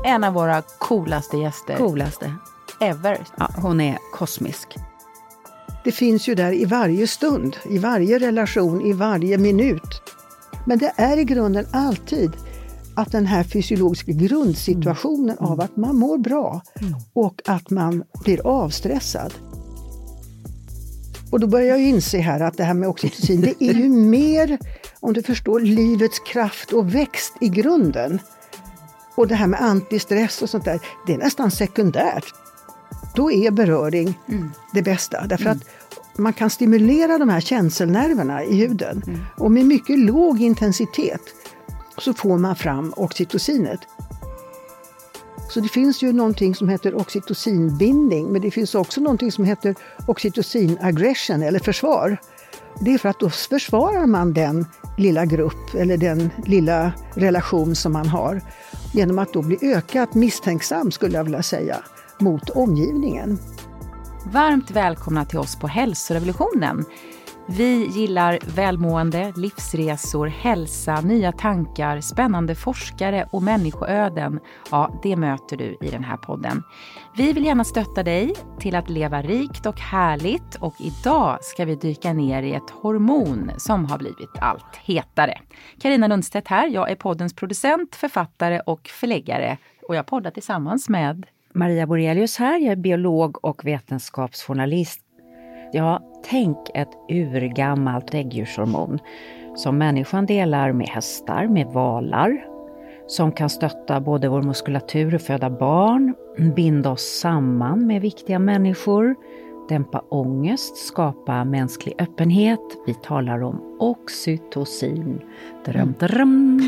en av våra coolaste gäster. Coolaste. Ever. Ja, hon är kosmisk. Det finns ju där i varje stund, i varje relation, i varje minut. Men det är i grunden alltid att den här fysiologiska grundsituationen av att man mår bra och att man blir avstressad. Och då börjar jag inse här att det här med oxytocin, det är ju mer, om du förstår, livets kraft och växt i grunden. Och det här med antistress och sånt där, det är nästan sekundärt. Då är beröring det bästa. Därför att man kan stimulera de här känselnerverna i huden. Och med mycket låg intensitet så får man fram oxytocinet. Så det finns ju någonting som heter oxytocinbindning, men det finns också någonting som heter oxytocin-aggression eller försvar. Det är för att då försvarar man den lilla grupp eller den lilla relation som man har genom att då bli ökat misstänksam, skulle jag vilja säga, mot omgivningen. Varmt välkomna till oss på Hälsorevolutionen. Vi gillar välmående, livsresor, hälsa, nya tankar, spännande forskare och människoöden. Ja, det möter du i den här podden. Vi vill gärna stötta dig till att leva rikt och härligt, och idag ska vi dyka ner i ett hormon som har blivit allt hetare. Carina Lundstedt här, jag är poddens producent, författare och förläggare, och jag poddar tillsammans med Maria Borelius här, jag är biolog och vetenskapsjournalist. Ja, tänk ett urgammalt däggdjurshormon som människan delar med hästar, med valar, som kan stötta både vår muskulatur och föda barn, binda oss samman med viktiga människor, dämpa ångest, skapa mänsklig öppenhet. Vi talar om oxytocin. Dröm, dröm.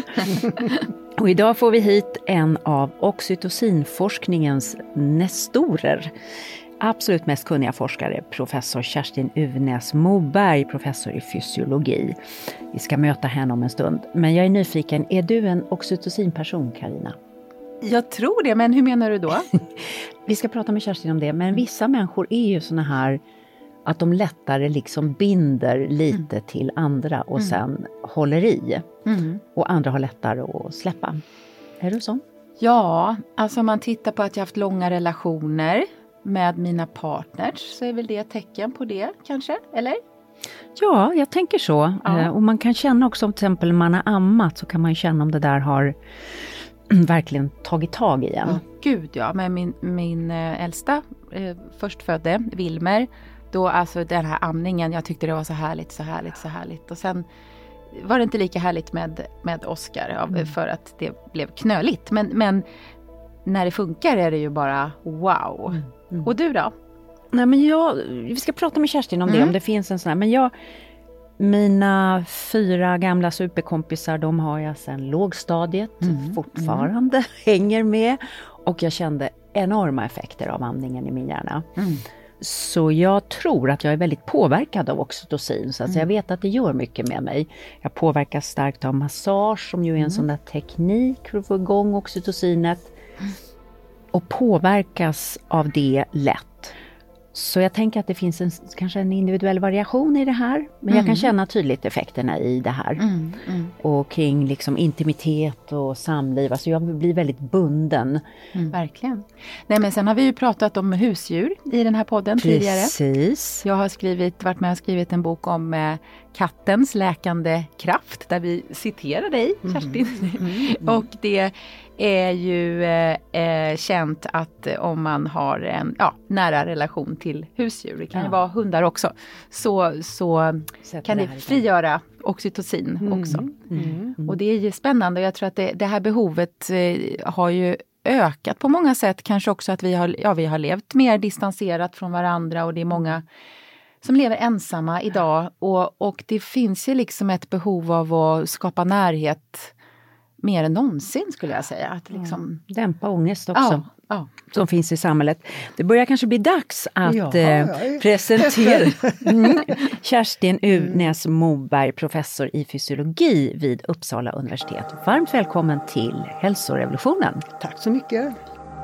Och idag får vi hit en av oxytocinforskningens nestorer. Absolut mest kunniga forskare, professor Kerstin Uvnäs Moberg, professor i fysiologi. Vi ska möta henne om en stund. Men jag är nyfiken, är du en oxytocinperson, Carina? Jag tror det, men hur menar du då? Vi ska prata med Kerstin om det, men vissa människor är ju såna här att de lättare liksom binder lite till andra och sen håller i. Och andra har lättare att släppa. Är du sån? Ja, alltså om man tittar på att jag haft långa relationer med mina partners, så är väl det ett tecken på det kanske, eller? Ja, jag tänker så. Ja. Och man kan känna också, till exempel när man har ammat, så kan man känna om det där har verkligen tagit tag i en. Ja, gud ja, men min äldsta förstfödde, Wilmer, då alltså den här amningen, jag tyckte det var så härligt. Och sen var det inte lika härligt med Oscar för att det blev knöligt. Men när det funkar är det ju bara wow. Och du då? Nej, men vi ska prata med Kerstin om det, om det finns en sån här. Men mina 4 gamla superkompisar, de har jag sedan lågstadiet fortfarande hänger med. Och jag kände enorma effekter av amningen i min hjärna. Så jag tror att jag är väldigt påverkad av oxytocin. Så jag vet att det gör mycket med mig. Jag påverkas starkt av massage, som ju är en sån där teknik för att få igång oxytocinet. Och påverkas av det lätt. Så jag tänker att det finns kanske en individuell variation i det här. Men jag kan känna tydligt effekterna i det här. Och kring liksom intimitet och samliv. Alltså jag blir väldigt bunden. Verkligen. Nej, men sen har vi ju pratat om husdjur i den här podden tidigare. Precis. Jag har varit med och skrivit en bok om kattens läkande kraft. Där vi citerar dig, Kerstin. Och det är ju känt att om man har en nära relation till husdjur, det kan ju vara hundar också, så kan det frigöra oxytocin också. Och det är ju spännande, och jag tror att det här behovet har ju ökat på många sätt. Kanske också att vi har levt mer distanserat från varandra, och det är många som lever ensamma idag, och det finns ju liksom ett behov av att skapa närhet mer än någonsin, skulle jag säga. Att liksom dämpa ångest också. Som finns i samhället. Det börjar kanske bli dags att presentera Kerstin Uvnäs Moberg, professor i fysiologi vid Uppsala universitet. Varmt välkommen till Hälsorevolutionen. Tack så mycket.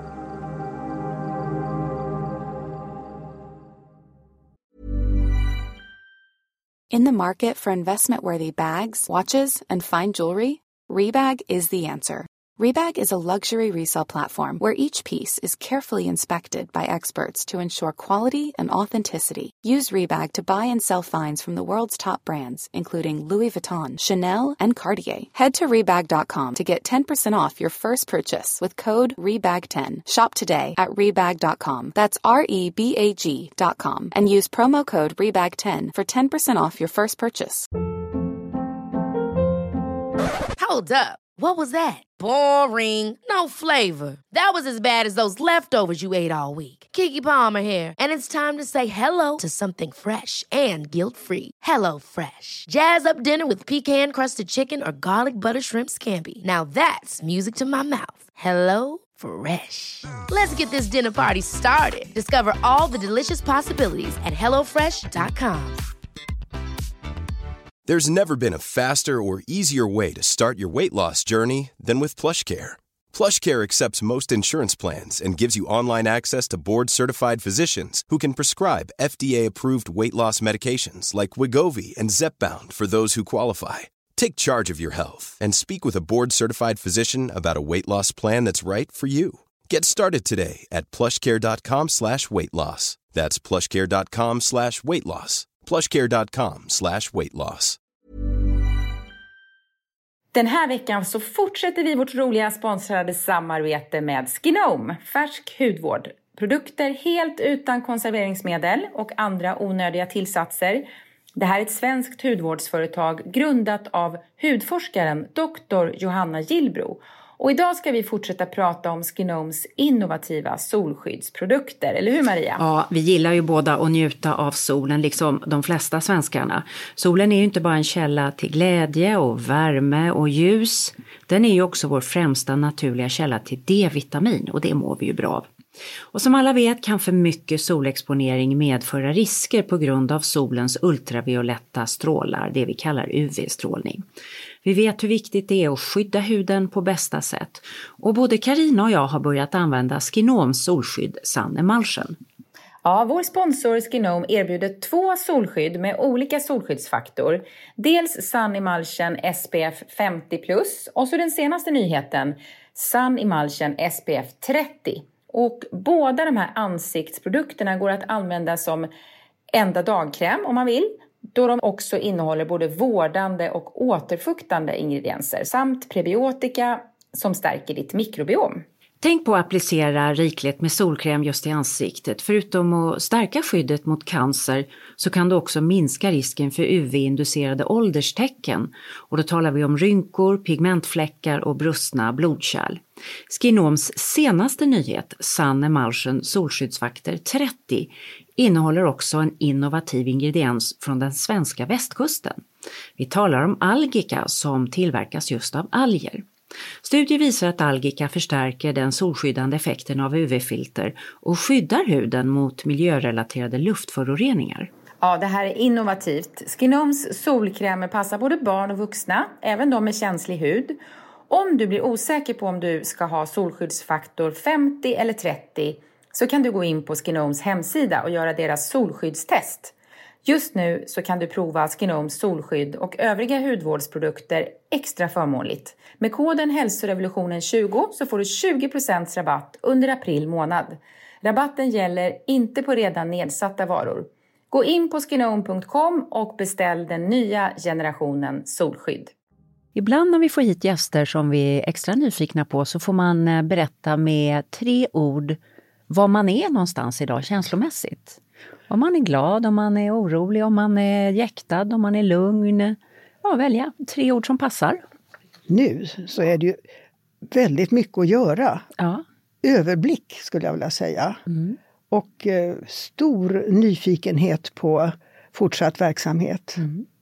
In the market for investment-worthy bags, watches, and fine jewelry, Rebag is the answer. Rebag is a luxury resale platform where each piece is carefully inspected by experts to ensure quality and authenticity. Use Rebag to buy and sell finds from the world's top brands, including Louis Vuitton, Chanel, and Cartier. Head to Rebag.com to get 10% off your first purchase with code REBAG10. Shop today at Rebag.com. That's REBAG.com. And use promo code REBAG10 for 10% off your first purchase. Hold up. What was that? Boring. No flavor. That was as bad as those leftovers you ate all week. Keke Palmer here, and it's time to say hello to something fresh and guilt-free. Hello Fresh. Jazz up dinner with pecan-crusted chicken or garlic butter shrimp scampi. Now that's music to my mouth. Hello Fresh. Let's get this dinner party started. Discover all the delicious possibilities at HelloFresh.com. There's never been a faster or easier way to start your weight loss journey than with PlushCare. PlushCare accepts most insurance plans and gives you online access to board-certified physicians who can prescribe FDA-approved weight loss medications like Wegovy and Zepbound for those who qualify. Take charge of your health and speak with a board-certified physician about a weight loss plan that's right for you. Get started today at plushcare.com/weightloss. That's plushcare.com/weightloss. plushcare.com/weightloss. Den här veckan så fortsätter vi vårt roliga sponsrade samarbete med Skinome, färsk hudvård. Produkter helt utan konserveringsmedel och andra onödiga tillsatser. Det här är ett svenskt hudvårdsföretag grundat av hudforskaren Dr. Johanna Gillbro. Och idag ska vi fortsätta prata om Skinomes innovativa solskyddsprodukter. Eller hur, Maria? Ja, vi gillar ju båda att njuta av solen liksom de flesta svenskarna. Solen är ju inte bara en källa till glädje och värme och ljus. Den är ju också vår främsta naturliga källa till D-vitamin och det mår vi ju bra av. Och som alla vet kan för mycket solexponering medföra risker på grund av solens ultravioletta strålar, det vi kallar UV-strålning. Vi vet hur viktigt det är att skydda huden på bästa sätt. Och både Carina och jag har börjat använda Skinomes solskydd Sun Emulsion. Ja, vår sponsor Skinome erbjuder 2 solskydd med olika solskyddsfaktor. Dels Sun Emulsion SPF 50+, och så den senaste nyheten, Sun Emulsion SPF 30. Och båda de här ansiktsprodukterna går att använda som enda dagkräm om man vill. Då de också innehåller både vårdande och återfuktande ingredienser samt prebiotika som stärker ditt mikrobiom. Tänk på att applicera rikligt med solkräm just i ansiktet. Förutom att stärka skyddet mot cancer så kan du också minska risken för UV-inducerade ålderstecken. Och då talar vi om rynkor, pigmentfläckar och brustna blodkärl. Skinomes senaste nyhet, Sun Emulsion solskyddsfaktor 30, innehåller också en innovativ ingrediens från den svenska västkusten. Vi talar om algika som tillverkas just av alger. Studier visar att algika förstärker den solskyddande effekten av UV-filter och skyddar huden mot miljörelaterade luftföroreningar. Ja, det här är innovativt. Skinomes solkrämer passar både barn och vuxna, även de med känslig hud. Om du blir osäker på om du ska ha solskyddsfaktor 50 eller 30 så kan du gå in på Skinomes hemsida och göra deras solskyddstest. Just nu så kan du prova Skinomes solskydd och övriga hudvårdsprodukter extra förmånligt. Med koden hälsorevolutionen20 så får du 20% rabatt under april månad. Rabatten gäller inte på redan nedsatta varor. Gå in på skinome.com och beställ den nya generationen solskydd. Ibland när vi får hit gäster som vi är extra nyfikna på så får man berätta med 3 ord var man är någonstans idag känslomässigt. Om man är glad, om man är orolig, om man är jäktad, om man är lugn. Ja, välja 3 ord som passar. Nu så är det ju väldigt mycket att göra. Ja. Överblick skulle jag vilja säga. Och stor nyfikenhet på fortsatt verksamhet.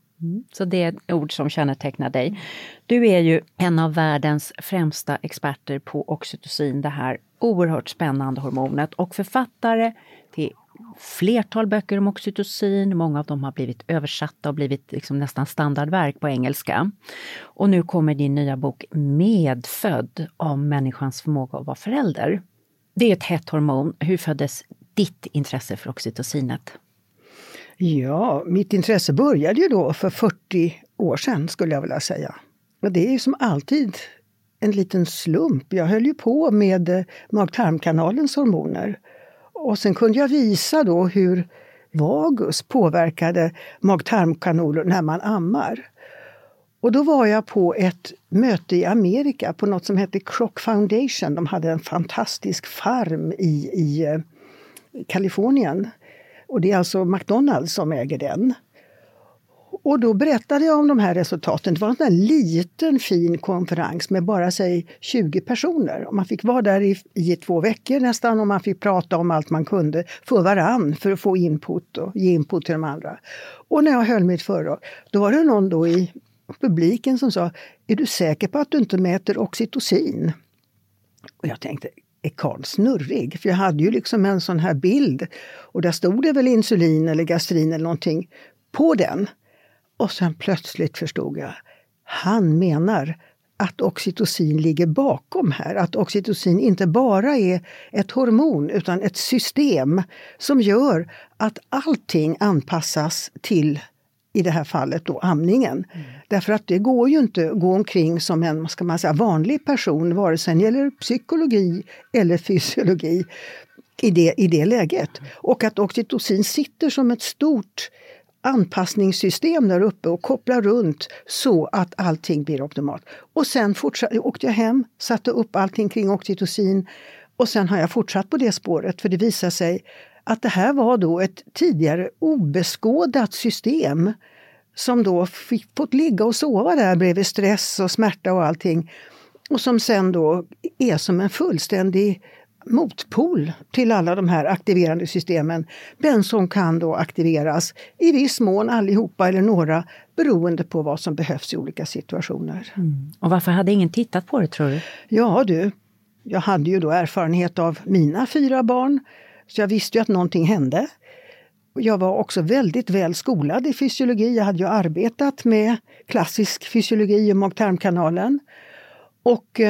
Så det är ett ord som kännetecknar dig. Du är ju en av världens främsta experter på oxytocin, det här oerhört spännande hormonet, och författare till flertal böcker om oxytocin. Många av dem har blivit översatta och blivit liksom nästan standardverk på engelska. Och nu kommer din nya bok Medfödd om människans förmåga att vara förälder. Det är ett hett hormon. Hur föddes ditt intresse för oxytocinet? Ja, mitt intresse började ju då för 40 år sedan skulle jag vilja säga. Och det är ju som alltid en liten slump. Jag höll ju på med mag-tarmkanalens hormoner. Och sen kunde jag visa då hur vagus påverkade mag-tarmkanaler när man ammar. Och då var jag på ett möte i Amerika på något som hette Kroc Foundation. De hade en fantastisk farm i Kalifornien. Och det är alltså McDonald's som äger den. Och då berättade jag om de här resultaten. Det var en sån här liten fin konferens med bara 20 personer. Och man fick vara där i 2 veckor nästan och man fick prata om allt man kunde för varann för att få input och ge input till de andra. Och när jag höll mitt föredrag, då var det någon då i publiken som sa: är du säker på att du inte mäter oxytocin? Och jag tänkte, är Karl snurrig? För jag hade ju liksom en sån här bild och där stod det väl insulin eller gastrin eller någonting på den. Och sen plötsligt förstod jag, han menar att oxytocin ligger bakom här. Att oxytocin inte bara är ett hormon utan ett system som gör att allting anpassas till, i det här fallet då, amningen. Därför att det går ju inte att gå omkring som en vanlig person, vare sig det gäller psykologi eller fysiologi i det läget. Och att oxytocin sitter som ett stort anpassningssystem där uppe och kopplar runt så att allting blir optimalt. Och sen åkte jag hem, satte upp allting kring oxytocin och sen har jag fortsatt på det spåret, för det visar sig att det här var då ett tidigare obeskådat system som då fått ligga och sova där bredvid stress och smärta och allting. Och som sen då är som en fullständig motpol till alla de här aktiverande systemen. Men som kan då aktiveras i viss mån allihopa eller några beroende på vad som behövs i olika situationer. Och varför hade ingen tittat på det, tror du? Ja du, jag hade ju då erfarenhet av mina 4 barn. Så jag visste ju att någonting hände. Jag var också väldigt väl skolad i fysiologi. Jag hade ju arbetat med klassisk fysiologi och mag-tarmkanalen. Och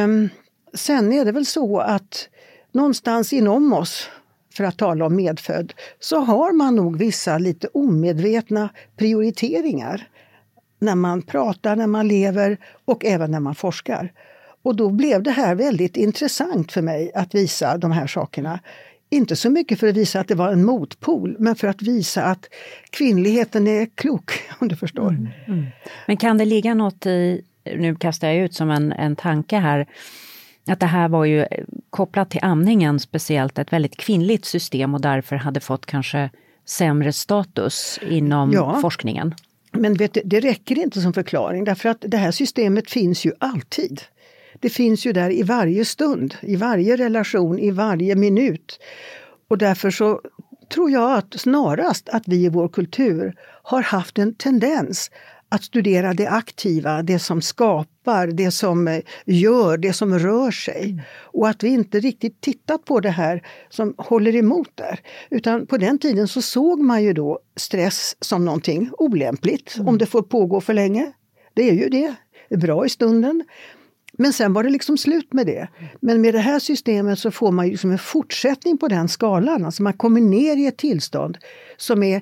sen är det väl så att någonstans inom oss, för att tala om medfödd, så har man nog vissa lite omedvetna prioriteringar. När man pratar, när man lever och även när man forskar. Och då blev det här väldigt intressant för mig att visa de här sakerna. Inte så mycket för att visa att det var en motpol, men för att visa att kvinnligheten är klok, om du förstår. Men kan det ligga något i, nu kastar jag ut som en tanke här, att det här var ju kopplat till amningen speciellt ett väldigt kvinnligt system och därför hade fått kanske sämre status inom forskningen? Men vet du, det räcker inte som förklaring, därför att det här systemet finns ju alltid. Det finns ju där i varje stund, i varje relation, i varje minut. Och därför så tror jag att snarast att vi i vår kultur har haft en tendens att studera det aktiva, det som skapar, det som gör, det som rör sig. Och att vi inte riktigt tittat på det här som håller emot där. Utan på den tiden så såg man ju då stress som någonting olämpligt om det får pågå för länge. Det är ju det. Det är bra i stunden. Men sen var det liksom slut med det. Men med det här systemet så får man ju liksom en fortsättning på den skalan. Alltså man kommer ner i ett tillstånd som är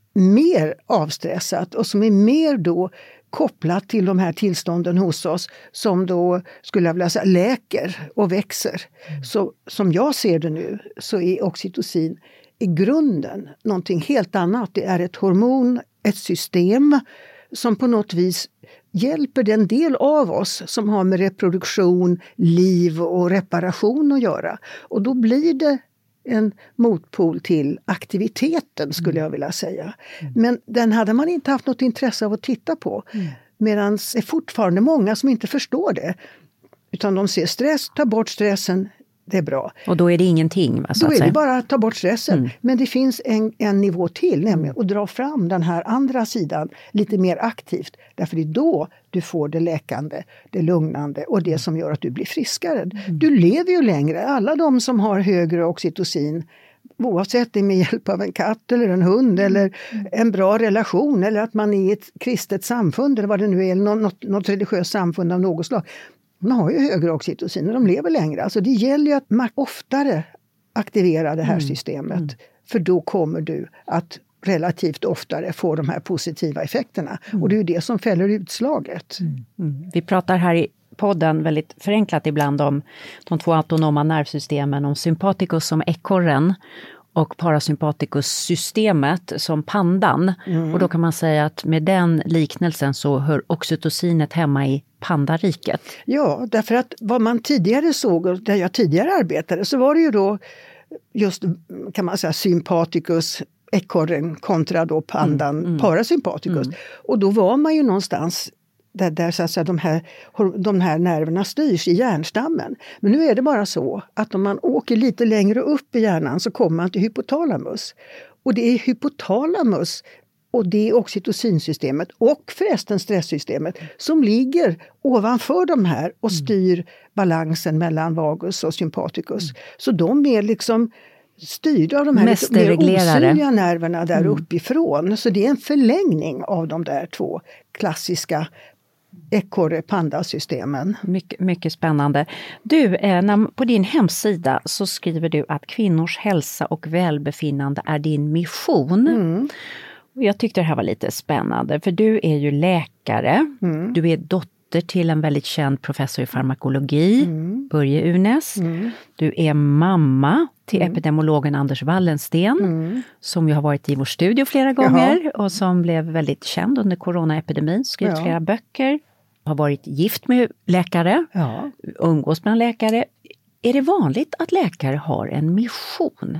mer avstressat och som är mer då kopplat till de här tillstånden hos oss som då, skulle jag vilja säga, läker och växer. Så som jag ser det nu så är oxytocin i grunden någonting helt annat. Det är ett hormon, ett system som på något vis hjälper den del av oss som har med reproduktion, liv och reparation att göra. Och då blir det en motpol till aktiviteten, skulle jag vilja säga. Men den hade man inte haft något intresse av att titta på. Medan det är fortfarande många som inte förstår det. Utan de ser stress, ta bort stressen, det är bra. Och då är det ingenting, va, så då att är säga. det bara att ta bort stressen. Men det finns en nivå till, nämligen att dra fram den här andra sidan lite mer aktivt. Därför det är då du får det läkande, det lugnande och det som gör att du blir friskare. Du lever ju längre. Alla de som har högre oxytocin, oavsett det med hjälp av en katt eller en hund eller en bra relation eller att man är i ett kristet samfund eller vad det nu är, något religiöst samfund av något slag. De har ju högre oxytocin och de lever längre. Alltså det gäller ju att man oftare aktiverar det här systemet. För då kommer du att relativt oftare få de här positiva effekterna. Och det är ju det som fäller utslaget. Vi pratar här i podden väldigt förenklat ibland om de 2 autonoma nervsystemen, om sympaticus som ekorren och parasympaticus-systemet som pandan. Och då kan man säga att med den liknelsen så hör oxytocinet hemma i pandariket. Ja, därför att vad man tidigare såg, och där jag tidigare arbetade, så var det ju då just, kan man säga, sympaticus, ekorren kontra då pandan, parasympaticus. Och då var man ju någonstans där så att säga, de här nerverna styrs i hjärnstammen. Men nu är det bara så att om man åker lite längre upp i hjärnan så kommer man till hypotalamus. Och det är hypotalamus och det är oxytocinsystemet och förresten stresssystemet som ligger ovanför de här och styr balansen mellan vagus och sympaticus. Så de är liksom styrda av de här lite mer osynliga nerverna där uppifrån. Så det är en förlängning av de där 2 klassiska ekorre-pandasystemen. Mycket spännande. Du, på din hemsida så skriver du att kvinnors hälsa och välbefinnande är din mission. Jag tyckte det här var lite spännande, för du är ju läkare. Du är dotter till en väldigt känd professor i farmakologi, Börje Unes. Du är mamma till epidemiologen Anders Wallensten, som ju har varit i vår studio flera gånger och som blev väldigt känd under coronaepidemin, skrivit flera böcker, har varit gift med läkare, umgås bland läkare. Är det vanligt att läkare har en mission?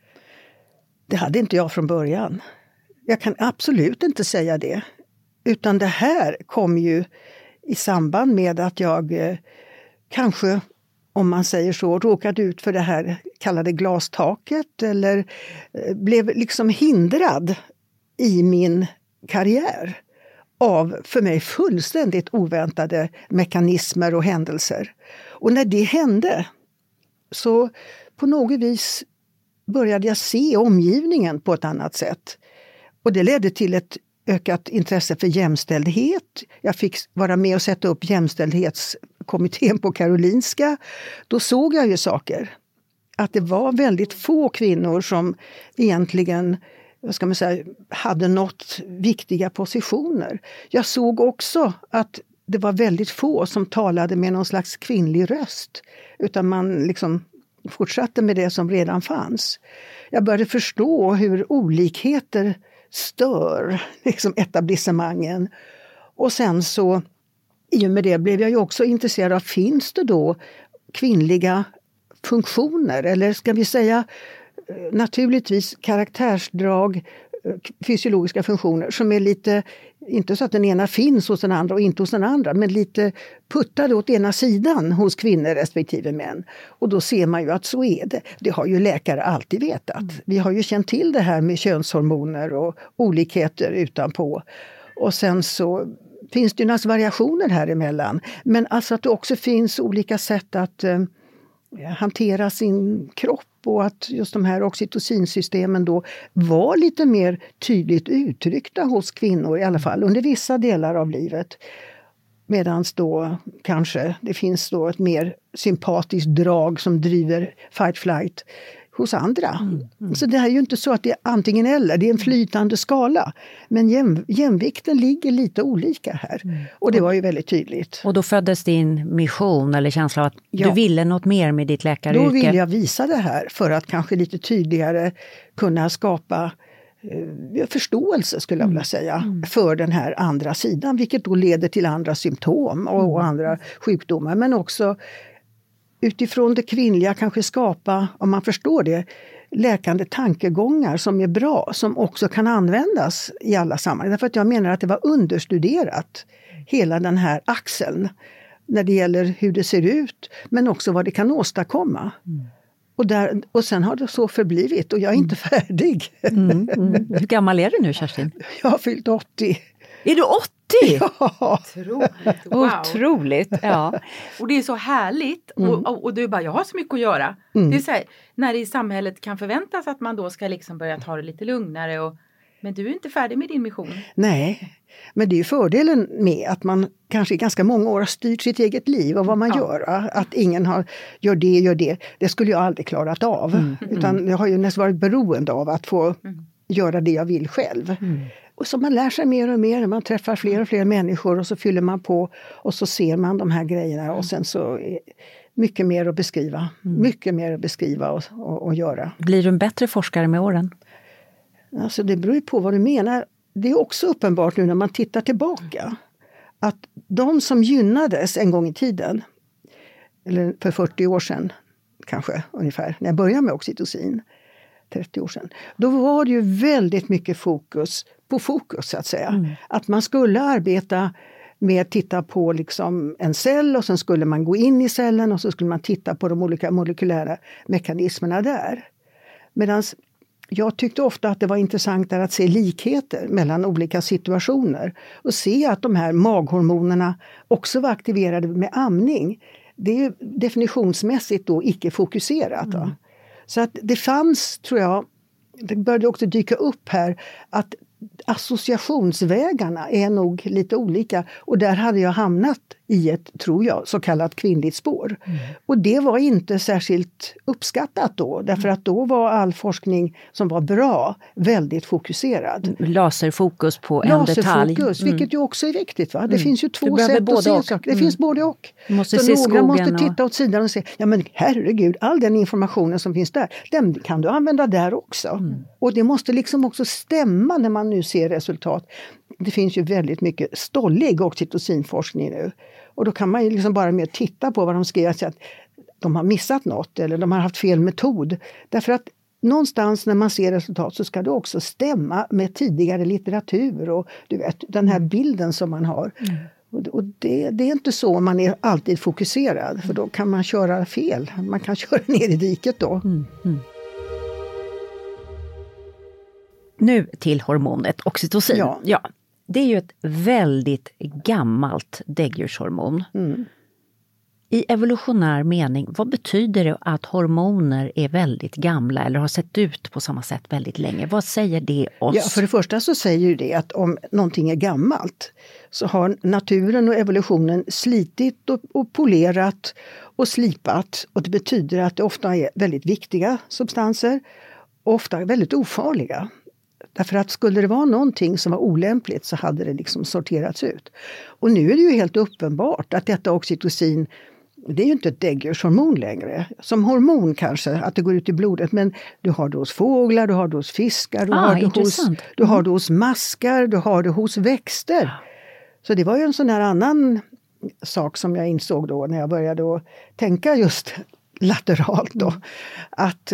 Det hade inte jag från början. Jag kan absolut inte säga det. Utan det här kom ju i samband med att jag kanske, om man säger så, råkade ut för det här kallade glastaket eller blev liksom hindrad i min karriär av för mig fullständigt oväntade mekanismer och händelser. Och när det hände så på något vis började jag se omgivningen på ett annat sätt. Och det ledde till ett ökat intresse för jämställdhet. Jag fick vara med och sätta upp jämställdhetskommittén på Karolinska. Då såg jag ju saker. Att det var väldigt få kvinnor som egentligen, vad ska man säga, hade nått viktiga positioner. Jag såg också att det var väldigt få som talade med någon slags kvinnlig röst. Utan man liksom fortsatte med det som redan fanns. Jag började förstå hur olikheter stör liksom etablissemangen. Och sen så, i och med det blev jag ju också intresserad av, finns det då kvinnliga funktioner? Eller ska vi säga naturligtvis karaktärsdrag, fysiologiska funktioner som är lite, inte så att den ena finns hos den andra och inte hos den andra, men lite puttade åt ena sidan hos kvinnor respektive män. Och då ser man ju att så är det. Det har ju läkare alltid vetat. Vi har ju känt till det här med könshormoner och olikheter utanpå. Och sen så finns det ju några variationer här emellan. Men alltså att det också finns olika sätt att hantera sin kropp. Och att just de här oxytocinsystemen då var lite mer tydligt uttryckta hos kvinnor, i alla fall under vissa delar av livet. Medan då kanske det finns då ett mer sympatiskt drag som driver fight-flight hos andra. Så det här är ju inte så att det är antingen eller, det är en flytande skala. Men jämvikten ligger lite olika här. Och det var ju väldigt tydligt. Och då föddes din mission eller känsla av att du ville något mer med ditt läkaryrke? Då ville jag visa det här för att kanske lite tydligare kunna skapa förståelse, skulle jag vilja säga, för den här andra sidan. Vilket då leder till andra symptom och andra sjukdomar. Men också utifrån det kvinnliga kanske skapa, om man förstår det, läkande tankegångar som är bra, som också kan användas i alla sammanhang. Därför att jag menar att det var understuderat, hela den här axeln, när det gäller hur det ser ut, men också vad det kan åstadkomma. Och sen har det så förblivit och jag är inte färdig. Hur gammal är du nu, Kerstin? Jag har fyllt 80. Är du 80? Ja. Wow. Otroligt, ja. Och det är så härligt. Och du bara, jag har så mycket att göra. Det är så här, när det i samhället kan förväntas att man då ska liksom börja ta det lite lugnare. Men du är inte färdig med din mission. Nej, men det är ju fördelen med att man kanske i ganska många år har styrt sitt eget liv och vad man gör. Att ingen gör det. Det skulle jag aldrig klarat av. Utan jag har ju nästan varit beroende av att få göra det jag vill själv. Och så man lär sig mer och mer, man träffar fler och fler människor och så fyller man på och så ser man de här grejerna och sen så är mycket mer att beskriva. Mycket mer att beskriva och göra. Blir du en bättre forskare med åren? Alltså det beror ju på vad du menar. Det är också uppenbart nu när man tittar tillbaka att de som gynnades en gång i tiden, eller för 40 år sedan kanske ungefär, när jag började med oxytocin, 30 år sedan, då var det ju väldigt mycket fokus så att säga. Att man skulle arbeta med att titta på liksom en cell och sen skulle man gå in i cellen och så skulle man titta på de olika molekylära mekanismerna där. Medan jag tyckte ofta att det var intressant att se likheter mellan olika situationer och se att de här maghormonerna också var aktiverade med amning. Det är ju definitionsmässigt då icke-fokuserat. Så att det fanns, tror jag, det började också dyka upp här, att associationsvägarna är nog lite olika. Och där hade jag hamnat i ett, tror jag, så kallat kvinnligt spår. Och det var inte särskilt uppskattat då. Därför att då var all forskning som var bra väldigt fokuserad. Laserfokus på en detalj. Vilket ju också är viktigt. Va? Det finns ju två sätt att se saker. Det finns både och. Måste så se några måste skogen titta åt sidan och säga, ja men herregud, all den informationen som finns där, den kan du använda där också. Och det måste liksom också stämma när man nu ser resultat. Det finns ju väldigt mycket stollig oxytocinforskning nu. Och då kan man ju liksom bara med att titta på vad de skriver att de har missat något eller de har haft fel metod. Därför att någonstans när man ser resultat så ska det också stämma med tidigare litteratur och du vet, den här bilden som man har. Och det är inte så man är alltid fokuserad, för då kan man köra fel. Man kan köra ner i diket då. Nu till hormonet oxytocin. Ja, det är ju ett väldigt gammalt däggdjurshormon. I evolutionär mening, vad betyder det att hormoner är väldigt gamla eller har sett ut på samma sätt väldigt länge? Vad säger det oss? Ja, för det första så säger ju det att om någonting är gammalt så har naturen och evolutionen slitit och polerat och slipat. Och det betyder att det ofta är väldigt viktiga substanser och ofta väldigt ofarliga. Därför att skulle det vara någonting som var olämpligt så hade det liksom sorterats ut. Och nu är det ju helt uppenbart att detta oxytocin, det är ju inte ett däggdjurshormon längre. Som hormon kanske, att det går ut i blodet. Men du har det hos fåglar, du har det hos fiskar, du har det hos maskar, du har det hos växter. Så det var ju en sån här annan sak som jag insåg då när jag började att tänka just lateralt då. Att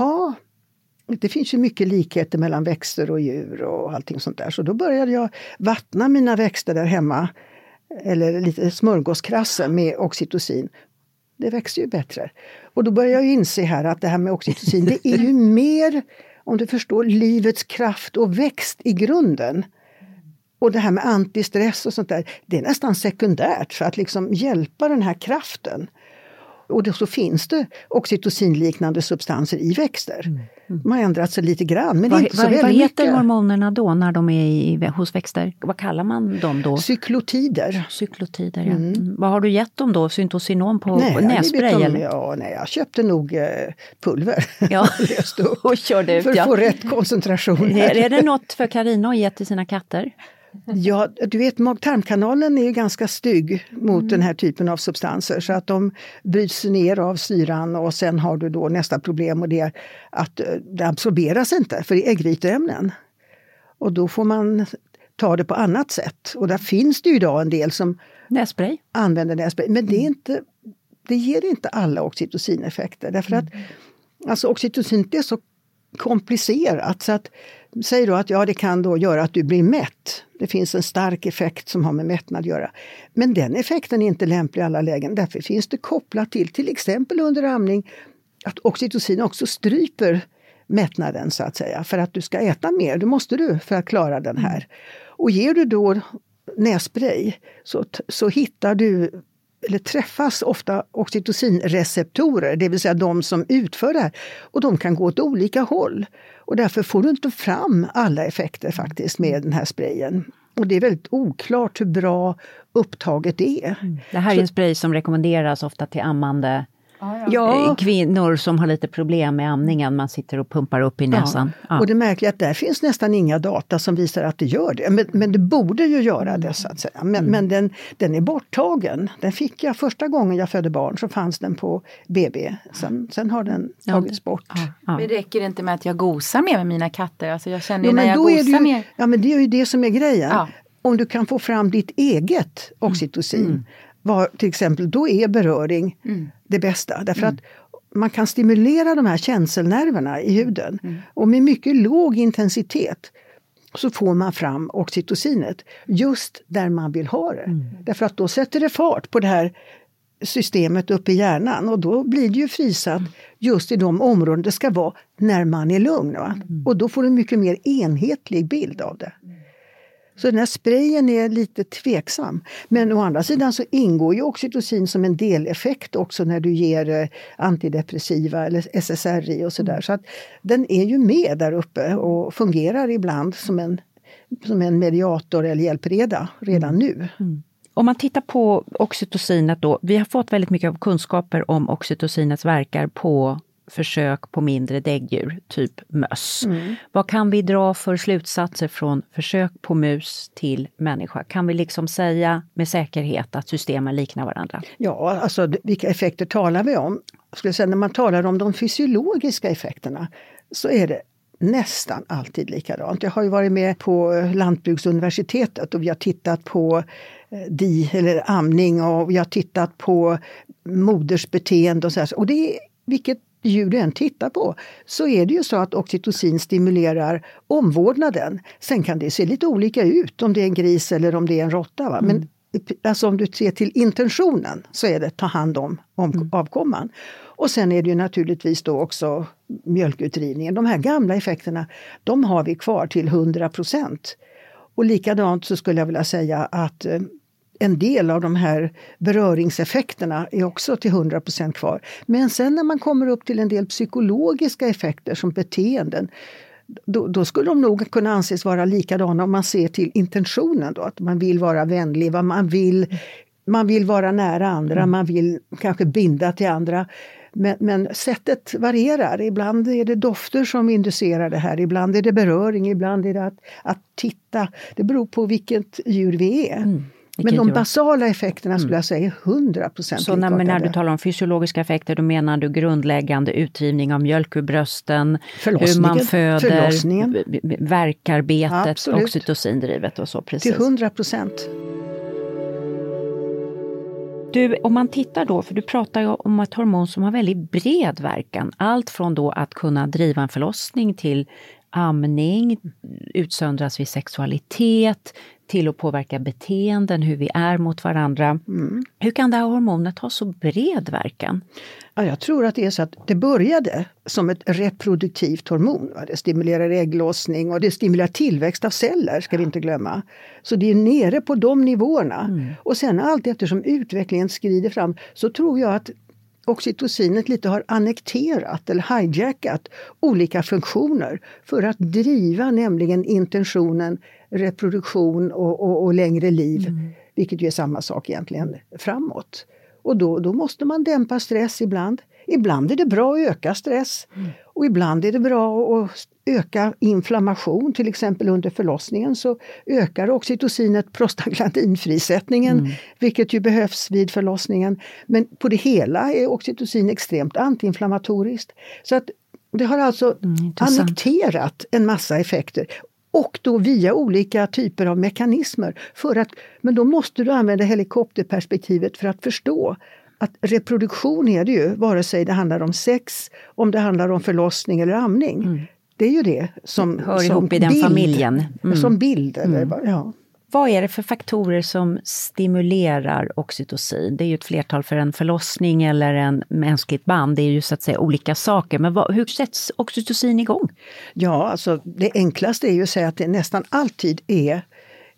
det finns ju mycket likheter mellan växter och djur och allting sånt där. Så då började jag vattna mina växter där hemma. Eller lite smörgåskrasse med oxytocin. Det växer ju bättre. Och då började jag inse här att det här med oxytocin, det är ju mer, om du förstår, livets kraft och växt i grunden. Och det här med antistress och sånt där, det är nästan sekundärt för att liksom hjälpa den här kraften. Och då så finns det oxytocinliknande substanser i växter. De har ändrat sig lite grann, men det är inte så väldigt vad heter mycket. Hormonerna då när de är hos växter? Vad kallar man dem då? Cyklotider. Cyklotider, ja. Vad har du gett dem då? Syntocinon på nässpray? Jag köpte nog pulver. Ja, och körde ut. För att få rätt koncentration. Är det något för Carina att ge till sina katter? Ja, du vet, mag-tarmkanalen är ju ganska stygg mot den här typen av substanser. Så att de bryts ner av syran och sen har du då nästa problem och det är att det absorberas inte för det är äggviteämnen. Och då får man ta det på annat sätt. Och där finns det ju idag en del som använder nässpray. Men det ger inte alla oxytocineffekter. Därför att alltså oxytocin är så komplicerat så att säg då att det kan då göra att du blir mätt. Det finns en stark effekt som har med mättnad att göra. Men den effekten är inte lämplig i alla lägen. Därför finns det kopplat till exempel under amning att oxytocin också stryper mättnaden så att säga. För att du ska äta mer, det måste du för att klara den här. Och ger du då nässpray så hittar du eller träffas ofta oxytocinreceptorer, det vill säga de som utför det här. Och de kan gå åt olika håll. Och därför får du inte fram alla effekter faktiskt med den här sprayen. Och det är väldigt oklart hur bra upptaget är. Det här är en spray som rekommenderas ofta till ammande kvinnor som har lite problem med amningen. Man sitter och pumpar upp i näsan. Ja. Och det märkliga är att där finns nästan inga data som visar att det gör det. Men det borde ju göra det, så att säga. Men den är borttagen. Den fick jag första gången jag födde barn, så fanns den på BB. Sen har den tagits bort. Men räcker det inte med att jag gosar med mina katter? Alltså jag känner när jag gosar mer. Ja, men det är ju det som är grejen. Ja. Om du kan få fram ditt eget oxytocin, till exempel, då är beröring det bästa. Därför att man kan stimulera de här känselnerverna i huden. Och med mycket låg intensitet så får man fram oxytocinet just där man vill ha det. Därför att då sätter det fart på det här systemet uppe i hjärnan, och då blir det ju frisatt just i de områden det ska vara när man är lugn. Va? Och då får du en mycket mer enhetlig bild av det. Så den här sprayen är lite tveksam. Men å andra sidan så ingår ju oxytocin som en deleffekt också när du ger antidepressiva eller SSRI och sådär. Så att den är ju med där uppe och fungerar ibland som en mediator eller hjälpreda redan nu. Om man tittar på oxytocinet då, vi har fått väldigt mycket av kunskaper om oxytocinets verkar på försök på mindre däggdjur, typ möss. Vad kan vi dra för slutsatser från försök på mus till människa? Kan vi liksom säga med säkerhet att systemen liknar varandra? Ja, alltså vilka effekter talar vi om? Jag skulle säga, när man talar om de fysiologiska effekterna så är det nästan alltid likadant. Jag har ju varit med på Lantbruksuniversitetet och vi har tittat på eller amning, och vi har tittat på modersbeteende och så här. Och det är, vilket djur du än tittar på, så är det ju så att oxytocin stimulerar omvårdnaden. Sen kan det se lite olika ut om det är en gris eller om det är en råtta. Va? Men alltså om du ser till intentionen så är det ta hand om avkomman. Och sen är det ju naturligtvis då också mjölkutdrivningen. De här gamla effekterna, de har vi kvar till 100%. Och likadant så skulle jag vilja säga att en del av de här beröringseffekterna är också till 100% kvar. Men sen när man kommer upp till en del psykologiska effekter som beteenden, då skulle de nog kunna anses vara likadana om man ser till intentionen då. Att man vill vara vänlig, vad man vill vara nära andra, man vill kanske binda till andra. Men sättet varierar. Ibland är det dofter som inducerar det här. Ibland är det beröring, ibland är det att titta. Det beror på vilket djur vi är. Men de basala effekterna skulle jag säga är 100%. Så när du talar om fysiologiska effekter, då menar du grundläggande utdrivning av mjölk ur brösten, hur man föder, värkarbetet, oxytocindrivet och så. Precis. Till 100%. Du, om man tittar då, för du pratar ju om ett hormon som har väldigt bred verkan. Allt från då att kunna driva en förlossning till amning, utsöndras vid sexualitet, till att påverka beteenden, hur vi är mot varandra. Hur kan det här hormonet ha så bred verkan? Ja, jag tror att det är så att det började som ett reproduktivt hormon. Det stimulerar ägglossning och det stimulerar tillväxt av celler, ska vi inte glömma. Så det är nere på de nivåerna. Och sen allt eftersom utvecklingen skrider fram så tror jag att oxytocinet lite har annekterat eller hijackat olika funktioner för att driva nämligen intentionen reproduktion och längre liv, vilket ju är samma sak egentligen, framåt. Och då måste man dämpa stress ibland. Ibland är det bra att öka stress och ibland är det bra att öka inflammation. Till exempel under förlossningen så ökar oxytocinet prostaglandinfrisättningen, vilket ju behövs vid förlossningen. Men på det hela är oxytocin extremt antiinflammatoriskt. Så att det har alltså annekterat en massa effekter. Och då via olika typer av mekanismer. Men då måste du använda helikopterperspektivet för att förstå att reproduktion är det ju, vare sig det handlar om sex, om det handlar om förlossning eller amning. Det är ju det som hör ihop i den familjen. Som bild. Eller, ja. Vad är det för faktorer som stimulerar oxytocin? Det är ju ett flertal för en förlossning eller en mänskligt band. Det är ju så att säga olika saker. Men hur sätts oxytocin igång? Ja, alltså det enklaste är ju att säga att det nästan alltid är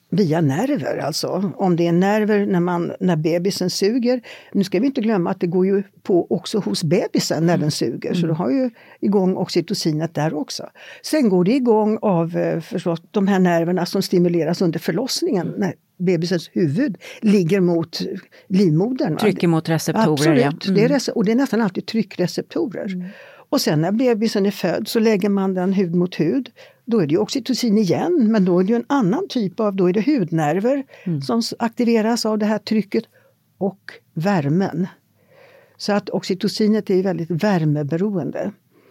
via nerver. Alltså om det är nerver när bebisen suger. Nu ska vi inte glömma att det går ju på också hos bebisen när den suger. Så du har ju igång oxytocinet där också. Sen går det igång av förstås de här nerverna som stimuleras under förlossningen. När bebisens huvud ligger mot livmodern. Trycker mot receptorer. Absolut, och det är nästan alltid tryckreceptorer. Och sen när bebisen är född så lägger man den hud mot hud. Då är det ju oxytocin igen, men då är det ju en annan typ av, då är det hudnerver som aktiveras av det här trycket och värmen. Så att oxytocinet är väldigt värmeberoende.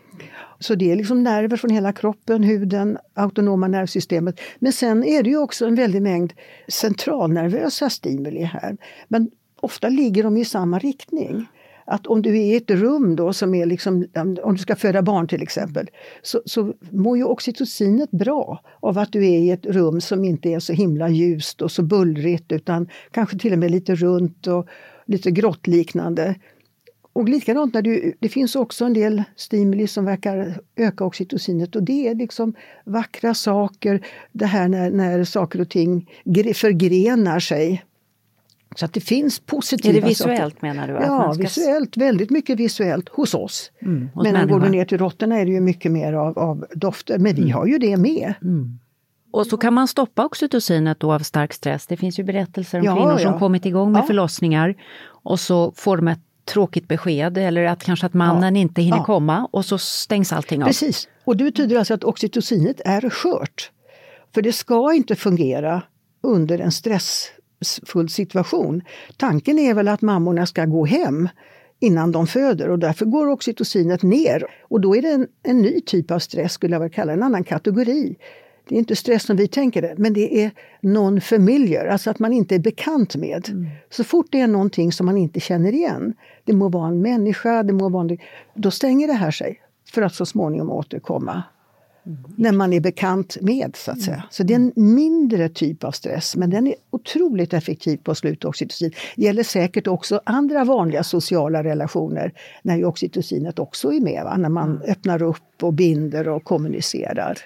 Så det är liksom nerver från hela kroppen, huden, autonoma nervsystemet. Men sen är det ju också en väldig mängd centralnervösa stimuli här. Men ofta ligger de i samma riktning. Att om du är i ett rum då som är liksom, om du ska föda barn till exempel, så mår ju oxytocinet bra av att du är i ett rum som inte är så himla ljust och så bullrigt utan kanske till och med lite runt och lite grottliknande. Och likadant det finns också en del stimuli som verkar öka oxytocinet och det är liksom vackra saker, det här när saker och ting förgrenar sig. Så att det finns positiva saker. Är det visuellt menar du? Ja, visuellt. Väldigt mycket visuellt hos oss. Men går du ner till råttorna är det ju mycket mer av dofter. Men vi har ju det med. Och så kan man stoppa oxytocinet då av stark stress. Det finns ju berättelser om kvinnor som kommit igång med förlossningar. Och så får de ett tråkigt besked. Eller att kanske att mannen inte hinner komma. Och så stängs allting av. Precis. Och det betyder alltså att oxytocinet är skört. För det ska inte fungera under en stressfull situation. Tanken är väl att mammorna ska gå hem innan de föder och därför går oxytocinet ner. Och då är det en ny typ av stress, skulle jag väl kalla en annan kategori. Det är inte stress som vi tänker det, men det är non-familiar, alltså att man inte är bekant med. Så fort det är någonting som man inte känner igen, det må vara en människa, då stänger det här sig för att så småningom återkomma. När man är bekant med så att säga. Så det är en mindre typ av stress men den är otroligt effektiv på att sluta oxytocin. Det gäller säkert också andra vanliga sociala relationer när ju oxytocinet också är med. Va? När man öppnar upp och binder och kommunicerar.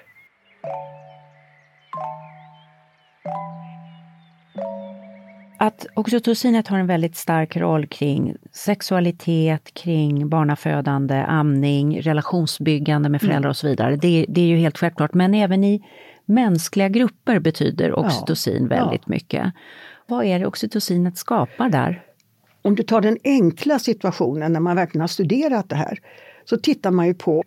Att oxytocinet har en väldigt stark roll kring sexualitet, kring barnafödande, amning, relationsbyggande med föräldrar och så vidare. Det är ju helt självklart. Men även i mänskliga grupper betyder oxytocin väldigt mycket. Vad är det oxytocinet skapar där? Om du tar den enkla situationen när man verkligen har studerat det här så tittar man ju på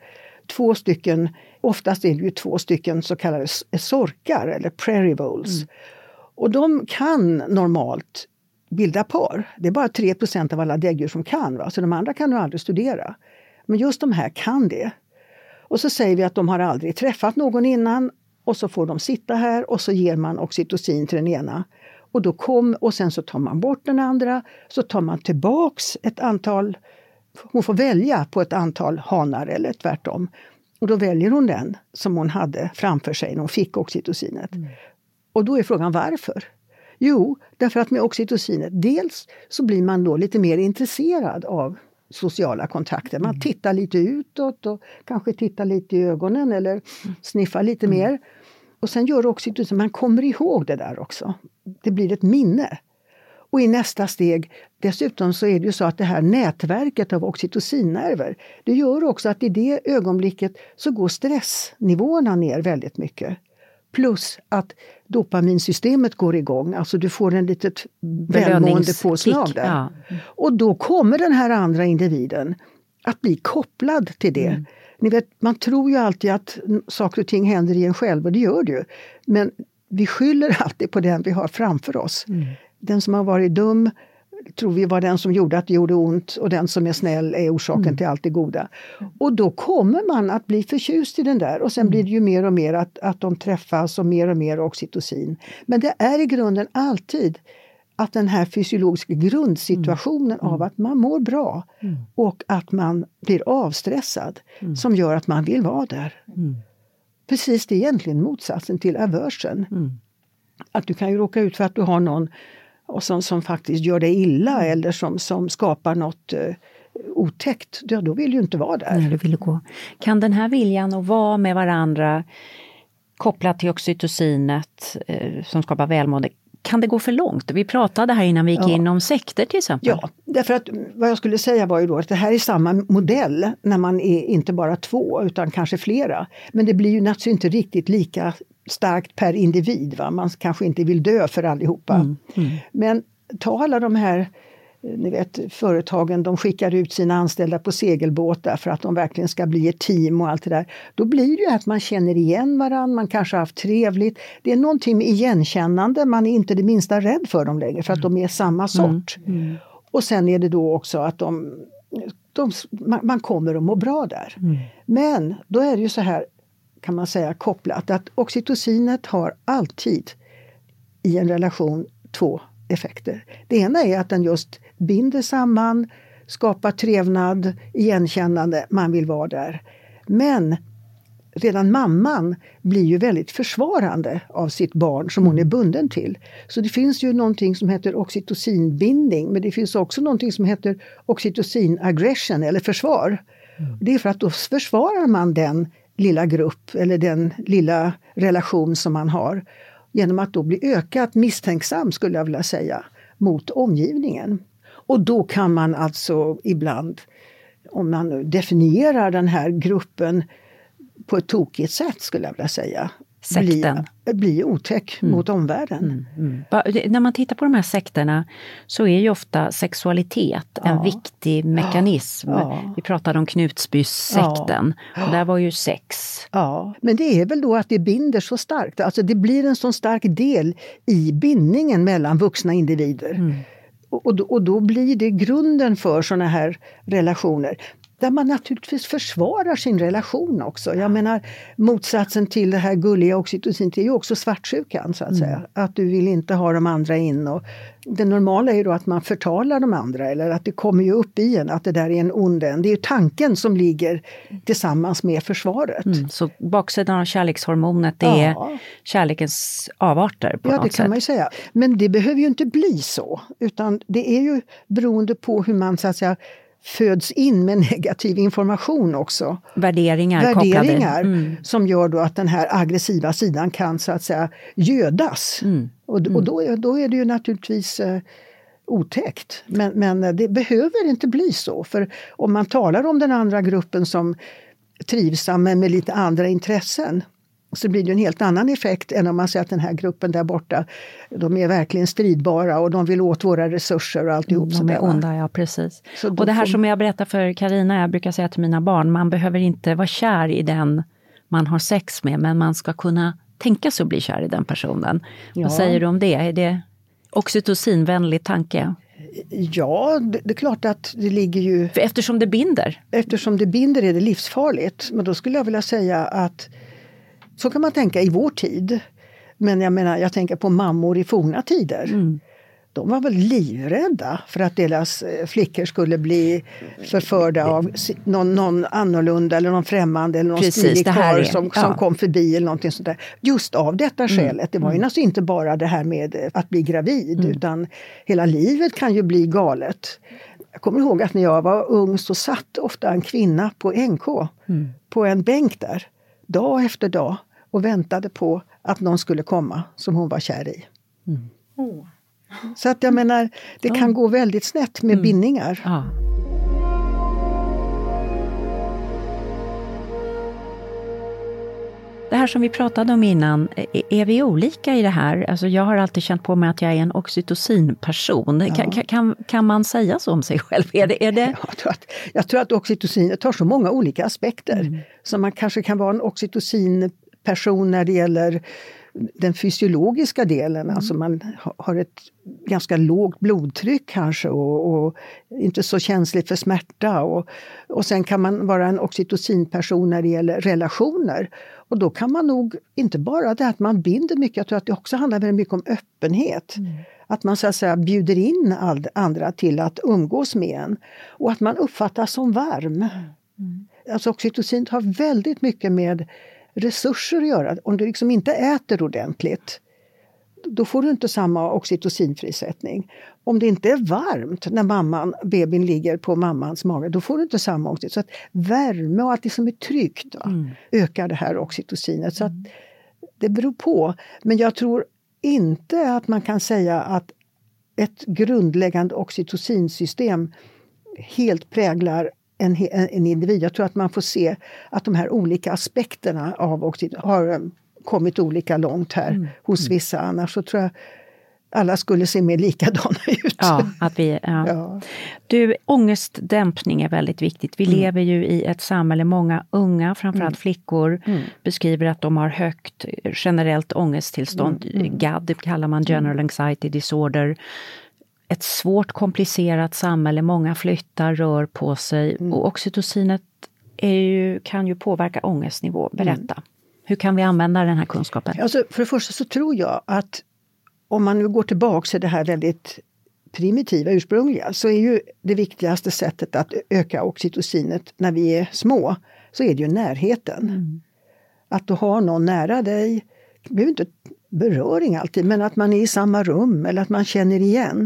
oftast är det ju 2 så kallade sorkar eller prairie voles. Och de kan normalt bilda par. Det är bara 3% av alla däggdjur som kan. Va? Så de andra kan du aldrig studera. Men just de här kan det. Och så säger vi att de har aldrig träffat någon innan. Och så får de sitta här och så ger man oxytocin till den ena. Och sen så tar man bort den andra. Så tar man tillbaks ett antal. Hon får välja på ett antal hanar eller tvärtom. Och då väljer hon den som hon hade framför sig när hon fick oxytocinet. Och då är frågan varför? Jo, därför att med oxytocinet dels så blir man då lite mer intresserad av sociala kontakter. Man tittar lite utåt och kanske tittar lite i ögonen eller sniffar lite mer. Och sen gör oxytocin, man kommer ihåg det där också. Det blir ett minne. Och i nästa steg, dessutom så är det ju så att det här nätverket av oxytocinnerver, det gör också att i det ögonblicket så går stressnivåerna ner väldigt mycket. Plus att dopaminsystemet går igång. Alltså du får en litet välmående påslag där. Ja. Och då kommer den här andra individen att bli kopplad till det. Ni vet, man tror ju alltid att saker och ting händer i en själv och det gör det ju. Men vi skyller alltid på den vi har framför oss. Den som har varit dum tror vi var den som gjorde att det gjorde ont och den som är snäll är orsaken till allt det goda. Och då kommer man att bli förtjust i den där och sen blir det ju mer och mer att de träffas och mer oxytocin. Men det är i grunden alltid att den här fysiologiska grundsituationen av att man mår bra och att man blir avstressad som gör att man vill vara där. Precis, det är egentligen motsatsen till aversion. Att du kan ju råka ut för att du har någon och som faktiskt gör dig illa eller som skapar något otäckt. Då vill ju inte vara där. Nej, du vill gå. Kan den här viljan att vara med varandra kopplat till oxytocinet som skapar välmående. Kan det gå för långt? Vi pratade här innan vi gick in om sekter till exempel. Ja, därför att vad jag skulle säga var ju då att det här är samma modell när man är inte bara 2 utan kanske flera. Men det blir ju naturligtvis inte riktigt lika starkt per individ. Va? Man kanske inte vill dö för allihopa. Men ta alla de här, ni vet, företagen, de skickar ut sina anställda på segelbåtar för att de verkligen ska bli ett team och allt det där. Då blir det ju att man känner igen varandra, man kanske har haft trevligt. Det är någonting med igenkännande, man är inte det minsta rädd för dem längre för att de är samma sort. Och sen är det då också att man kommer att må bra där. Men då är det ju så här, kan man säga, kopplat att oxytocinet har alltid i en relation 2 effekter. Det ena är att den just binder samman, skapar trevnad, igenkännande, man vill vara där. Men redan mamman blir ju väldigt försvarande av sitt barn som hon är bunden till. Så det finns ju någonting som heter oxytocinbindning, men det finns också någonting som heter oxytocin-aggression eller försvar. Det är för att då försvarar man den lilla grupp eller den lilla relation som man har. Genom att då bli ökat misstänksam, skulle jag vilja säga, mot omgivningen. Och då kan man alltså ibland, om man nu definierar den här gruppen på ett tokigt sätt, skulle jag vilja säga, bli otäck mot omvärlden. När man tittar på de här sekterna så är ju ofta sexualitet en viktig mekanism. Vi pratade om Knutbys-sekten och där var ju sex. Ja, men det är väl då att det binder så starkt. Alltså det blir en så stark del i bindningen mellan vuxna individer. Och då blir det grunden för såna här relationer. Där man naturligtvis försvarar sin relation också. Jag menar, motsatsen till det här gulliga oxytocin, det är ju också svartsjukan så att säga. Att du vill inte ha de andra in. Och det normala är ju då att man förtalar de andra. Eller att det kommer ju upp i en, att det där är en onden. Det är ju tanken som ligger tillsammans med försvaret. Så baksidan av kärlekshormonet, det är kärlekens avarter på något sätt. Ja, det kan man ju säga. Men det behöver ju inte bli så. Utan det är ju beroende på hur man så att säga föds in med negativ information också. Värderingar som gör då att den här aggressiva sidan kan så att säga gödas. Och då är det ju naturligtvis otäckt. Men det behöver inte bli så. För om man talar om den andra gruppen som trivsam med lite andra intressen, så blir det en helt annan effekt än om man säger att den här gruppen där borta, de är verkligen stridbara och de vill åt våra resurser och alltihop. De är onda, ja precis. Och det här som jag berättar för Carina, jag brukar säga till mina barn, man behöver inte vara kär i den man har sex med, men man ska kunna tänka sig att bli kär i den personen. Vad säger du om det? Är det oxytocinvänlig tanke? Ja, det är klart att det ligger ju... För eftersom det binder? Eftersom det binder är det livsfarligt. Men då skulle jag vilja säga att så kan man tänka i vår tid. Men jag tänker på mammor i forna tider. De var väl livrädda för att deras flickor skulle bli förförda av någon annorlunda eller någon främmande eller någon stilig karl som kom förbi eller någonting sånt där. Just av detta skälet. Det var ju alltså inte bara det här med att bli gravid utan hela livet kan ju bli galet. Jag kommer ihåg att när jag var ung så satt ofta en kvinna på NK på en bänk där dag efter dag och väntade på att någon skulle komma som hon var kär i. Så att jag menar, det kan gå väldigt snett med bindningar. Ja. Det här som vi pratade om innan, är vi olika i det här? Alltså jag har alltid känt på mig att jag är en oxytocinperson. Kan man säga så om sig själv? Är det? Jag tror att oxytocinet har så många olika aspekter. Så man kanske kan vara en oxytocinperson när det gäller den fysiologiska delen. Alltså man har ett ganska lågt blodtryck kanske och inte så känsligt för smärta. Och sen kan man vara en oxytocinperson när det gäller relationer. Och då kan man nog inte bara det att man binder mycket, jag tror att det också handlar väldigt mycket om öppenhet. Att man så att säga bjuder in andra till att umgås med en. Och att man uppfattas som varm. Alltså oxytocin har väldigt mycket med resurser att göra. Om du liksom inte äter ordentligt, då får du inte samma oxytocinfrisättning. Om det inte är varmt när bebisen ligger på mammans mage, då får du inte samma oxytocin. Så att värme och allt det som är tryggt ökar det här oxytocinet. Så att Det beror på, men jag tror inte att man kan säga att ett grundläggande oxytocinsystem helt präglar en individ. Jag tror att man får se att de här olika aspekterna av oxytocin har kommit olika långt här hos vissa. Annars så tror jag alla skulle se mer likadana ut. Ja, ja. Du, ångestdämpning är väldigt viktigt. Vi lever ju i ett samhälle, många unga, framförallt flickor, beskriver att de har högt generellt ångesttillstånd. GAD kallar man General Anxiety Disorder. Ett svårt, komplicerat samhälle, många flyttar, rör på sig. Och oxytocinet kan ju påverka ångestnivå. Berätta, hur kan vi använda den här kunskapen? Alltså, för det första så tror jag att om man nu går tillbaka till det här väldigt primitiva, ursprungliga, så är ju det viktigaste sättet att öka oxytocinet när vi är små, så är det ju närheten. Att du har någon nära dig, det behöver inte beröring alltid, men att man är i samma rum eller att man känner igen.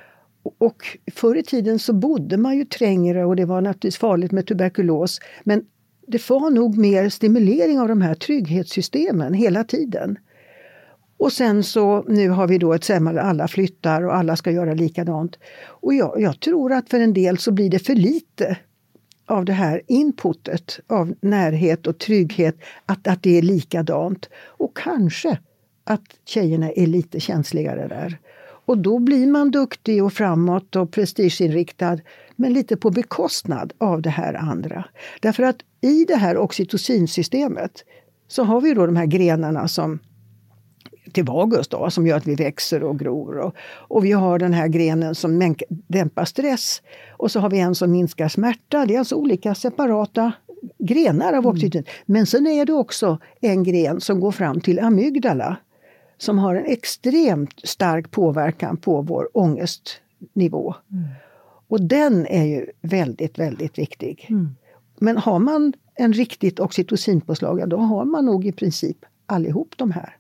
Och förr i tiden så bodde man ju trängre och det var naturligtvis farligt med tuberkulos, men det var nog mer stimulering av de här trygghetssystemen hela tiden. Och sen så nu har vi då ett samhälle, alla flyttar och alla ska göra likadant. Och jag tror att för en del så blir det för lite av det här inputet av närhet och trygghet, att det är likadant. Och kanske att tjejerna är lite känsligare där. Och då blir man duktig och framåt och prestigeinriktad, men lite på bekostnad av det här andra. Därför att i det här oxytocinsystemet så har vi då de här grenarna som till vagus då, som gör att vi växer och gror. Och vi har den här grenen som dämpar stress. Och så har vi en som minskar smärta. Det är alltså olika separata grenar av oxytocin. Men sen är det också en gren som går fram till amygdala. Som har en extremt stark påverkan på vår ångestnivå. Och den är ju väldigt, väldigt viktig. Men har man en riktigt oxytocinpåslag, då har man nog i princip allihop de här.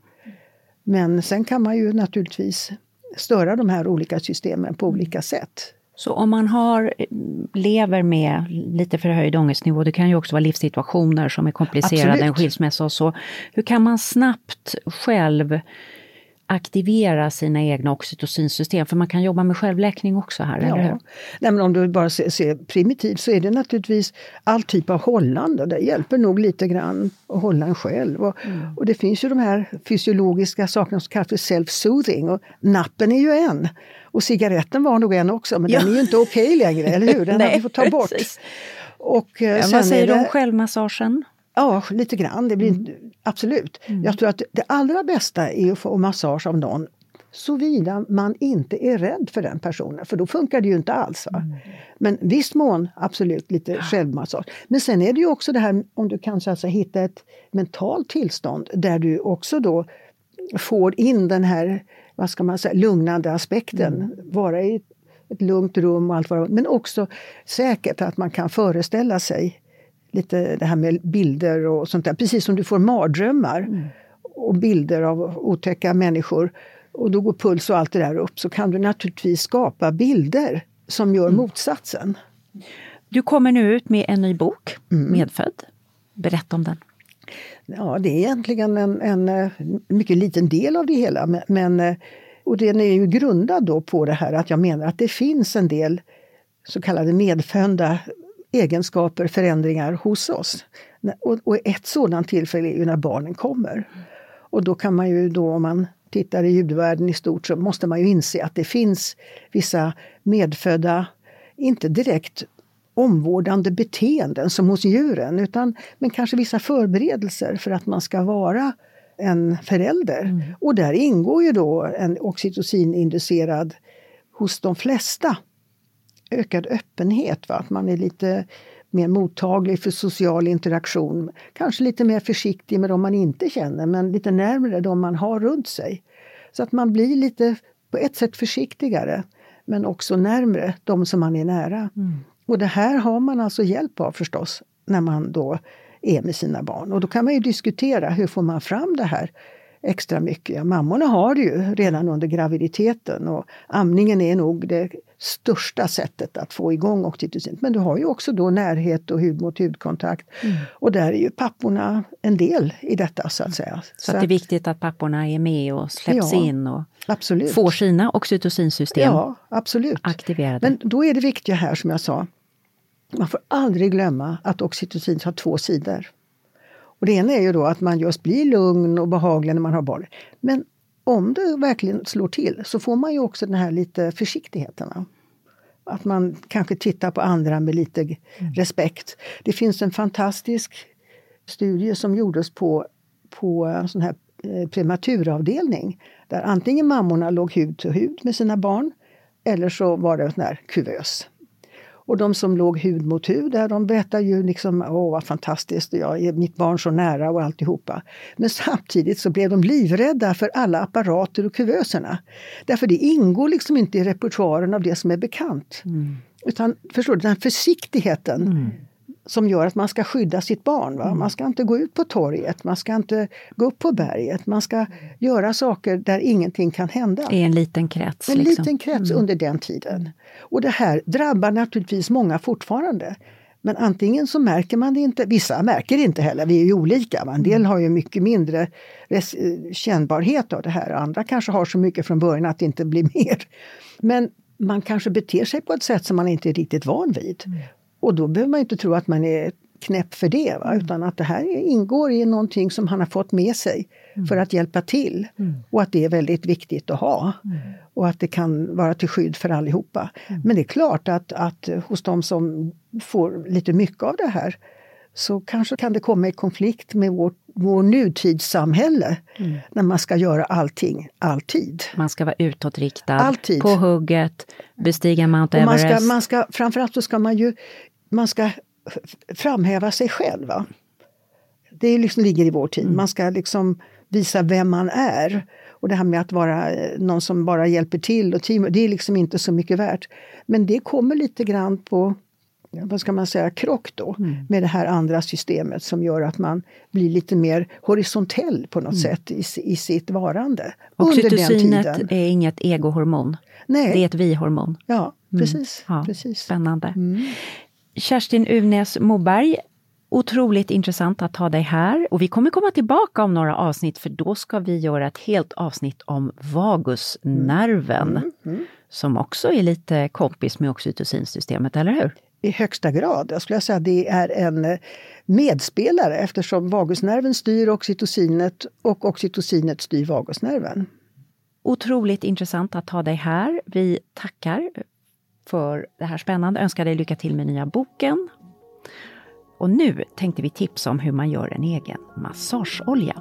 Men sen kan man ju naturligtvis störa de här olika systemen på olika sätt. Så om man lever med lite förhöjd ångestnivå, det kan ju också vara livssituationer som är komplicerade, en skilsmässa och så. Hur kan man snabbt själv aktivera sina egna oxytocinsystem? För man kan jobba med självläkning också här, eller hur? Nej, men om du bara ser primitivt så är det naturligtvis all typ av hållande. Det hjälper nog lite grann att hålla en själv. Och det finns ju de här fysiologiska sakerna som kallas för self-soothing. Och nappen är ju en. Och cigaretten var nog en också, men den är ju inte okej längre, eller hur? Den har vi fått ta bort. Och, vad säger du om självmassagen? Ja, lite grann. Det blir absolut. Jag tror att det allra bästa är att få massage av någon, såvida man inte är rädd för den personen. För då funkar det ju inte alls. Men viss mån, absolut, lite självmassage. Men sen är det ju också det här, om du kan så att säga, hitta ett mentalt tillstånd där du också då får in den här, vad ska man säga, lugnande aspekten. Vara i ett lugnt rum och allt vad det. Men också säkert att man kan föreställa sig lite det här med bilder och sånt där. Precis som du får mardrömmar och bilder av otäcka människor. Och då går puls och allt det där upp. Så kan du naturligtvis skapa bilder som gör motsatsen. Du kommer nu ut med en ny bok, Medfödd. Berätta om den. Ja, det är egentligen en mycket liten del av det hela. Och den är ju grundad då på det här att jag menar att det finns en del så kallade medfödda egenskaper, förändringar hos oss. Och ett sådant tillfälle är ju när barnen kommer. Och då kan man ju då, om man tittar i ljudvärlden i stort, så måste man ju inse att det finns vissa medfödda, inte direkt omvårdande beteenden som hos djuren, men kanske vissa förberedelser för att man ska vara en förälder. Och där ingår ju då en oxytocininducerad hos de flesta ökad öppenhet, va? Att man är lite mer mottaglig för social interaktion. Kanske lite mer försiktig med de man inte känner, men lite närmare de man har runt sig. Så att man blir lite på ett sätt försiktigare, men också närmare de som man är nära. Och det här har man alltså hjälp av förstås när man då är med sina barn. Och då kan man ju diskutera, hur får man fram det här extra mycket? Ja, mammorna har det ju redan under graviditeten, och amningen är nog det största sättet att få igång oxytocin. Men du har ju också då närhet och hud mot hudkontakt. Och där är ju papporna en del i detta så att säga. Så att det är viktigt att papporna är med och släpps in och absolut. Får sina oxytocinsystem aktiverade. Men då är det viktiga här som jag sa, man får aldrig glömma att oxytocin har 2 sidor. Och det ena är ju då att man just blir lugn och behaglig när man har barn. Men om det verkligen slår till så får man ju också den här lite försiktigheten. Att man kanske tittar på andra med lite respekt. Det finns en fantastisk studie som gjordes på en sån här prematuravdelning. Där antingen mammorna låg hud till hud med sina barn eller så var det en sån här kuvös. Och de som låg hud mot hud, där de berättar ju liksom, vad fantastiskt, jag är mitt barn så nära och alltihopa. Men samtidigt så blev de livrädda för alla apparater och kuvöserna. Därför det ingår liksom inte i repertoaren av det som är bekant. Utan förstår du, den försiktigheten som gör att man ska skydda sitt barn. Va? Man ska inte gå ut på torget, man ska inte gå upp på berget, man ska göra saker där ingenting kan hända. I en liten krets. En liten krets under den tiden. Och det här drabbar naturligtvis många fortfarande. Men antingen så märker man det inte, vissa märker det inte heller, vi är ju olika. En del har ju mycket mindre kännbarhet av det här, andra kanske har så mycket från början att det inte blir mer. Men man kanske beter sig på ett sätt som man inte är riktigt van vid. Och då behöver man inte tro att man är knäpp för det, va? Utan att det här ingår i någonting som han har fått med sig för att hjälpa till. Och att det är väldigt viktigt att ha. Och att det kan vara till skydd för allihopa. Men det är klart att hos de som får lite mycket av det här så kanske kan det komma i konflikt med vår nutidssamhälle när man ska göra allting, alltid. Man ska vara utåtriktad, alltid. På hugget, bestiga Mount Everest. Man ska, framförallt så ska man ska framhäva sig själv. Va? Det liksom ligger i vår tid. Man ska liksom visa vem man är. Och det här med att vara någon som bara hjälper till och team, det är liksom inte så mycket värt. Men det kommer lite grann på, vad ska man säga, krock då med det här andra systemet som gör att man blir lite mer horisontell på något sätt i sitt varande. Oxytocinet är inget egohormon. Nej. Det är ett vi-hormon. Ja, precis. Ja, precis. Spännande. Kerstin Uvnäs Moberg, otroligt intressant att ha dig här. Och vi kommer komma tillbaka om några avsnitt, för då ska vi göra ett helt avsnitt om vagusnerven. Som också är lite kompis med oxytocinsystemet, eller hur? I högsta grad. Jag skulle säga att det är en medspelare eftersom vagusnerven styr oxytocinet och oxytocinet styr vagusnerven. Otroligt intressant att ha dig här. Vi tackar för det här spännande. Önskar dig lycka till med nya boken. Och nu tänkte vi tipsa om hur man gör en egen massageolja.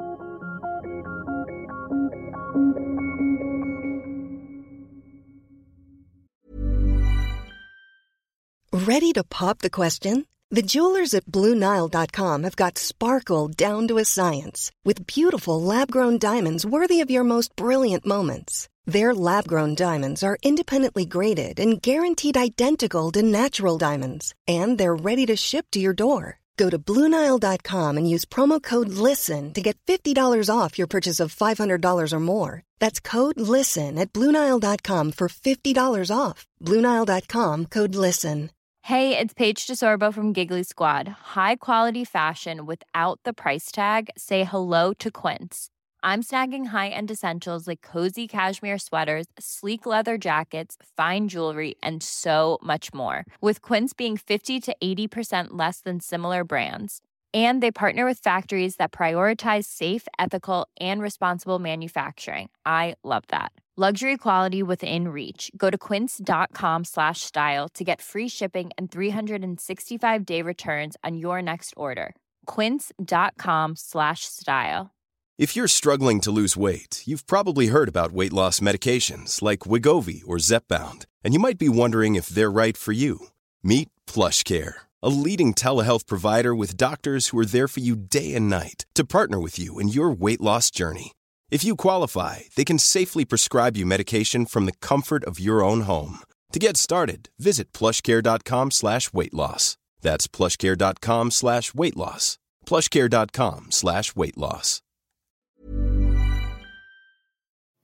Ready to pop the question? The jewelers at BlueNile.com have got sparkle down to a science with beautiful lab-grown diamonds worthy of your most brilliant moments. Their lab-grown diamonds are independently graded and guaranteed identical to natural diamonds, and they're ready to ship to your door. Go to BlueNile.com and use promo code LISTEN to get $50 off your purchase of $500 or more. That's code LISTEN at BlueNile.com for $50 off. BlueNile.com, code LISTEN. Hey, it's Paige DeSorbo from Giggly Squad. High quality fashion without the price tag. Say hello to Quince. I'm snagging high-end essentials like cozy cashmere sweaters, sleek leather jackets, fine jewelry, and so much more. With Quince being 50 to 80% less than similar brands. And they partner with factories that prioritize safe, ethical, and responsible manufacturing. I love that. Luxury quality within reach. Go to quince.com/style to get free shipping and 365-day returns on your next order. Quince.com/style. If you're struggling to lose weight, you've probably heard about weight loss medications like Wegovy or Zepbound, and you might be wondering if they're right for you. Meet PlushCare, a leading telehealth provider with doctors who are there for you day and night to partner with you in your weight loss journey. If you qualify, they can safely prescribe you medication from the comfort of your own home. To get started, visit plushcare.com/weightloss. That's plushcare.com/weightloss. plushcare.com/weightloss.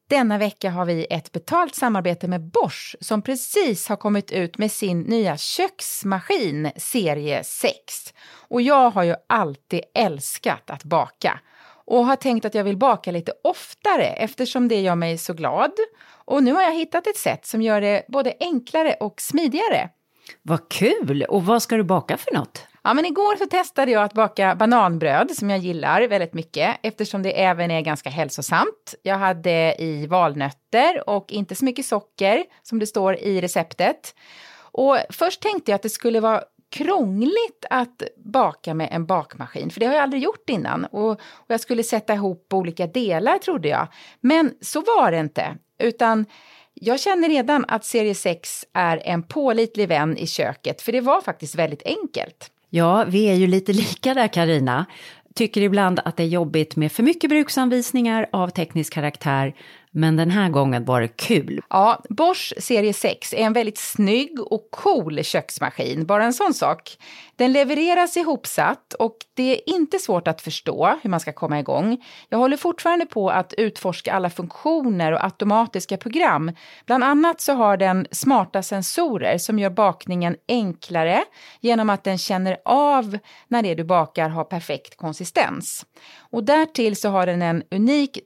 Denna vecka har vi ett betalt samarbete med Bosch som precis har kommit ut med sin nya köksmaskin serie 6. Och jag har ju alltid älskat att baka och har tänkt att jag vill baka lite oftare eftersom det gör mig så glad. Och nu har jag hittat ett sätt som gör det både enklare och smidigare. Vad kul! Och vad ska du baka för något? Ja, men igår så testade jag att baka bananbröd som jag gillar väldigt mycket eftersom det även är ganska hälsosamt. Jag hade i valnötter och inte så mycket socker som det står i receptet. Och först tänkte jag att det skulle vara krångligt att baka med en bakmaskin, för det har jag aldrig gjort innan. Och jag skulle sätta ihop olika delar trodde jag. Men så var det inte, utan jag känner redan att serie 6 är en pålitlig vän i köket, för det var faktiskt väldigt enkelt. Ja, vi är ju lite lika där, Carina. Tycker ibland att det är jobbigt med för mycket bruksanvisningar av teknisk karaktär, men den här gången var det kul. Ja, Bosch serie 6 är en väldigt snygg och cool köksmaskin, bara en sån sak. Den levereras ihopsatt och det är inte svårt att förstå hur man ska komma igång. Jag håller fortfarande på att utforska alla funktioner och automatiska program. Bland annat så har den smarta sensorer som gör bakningen enklare genom att den känner av när det du bakar har perfekt konsistens. Och därtill så har den en unik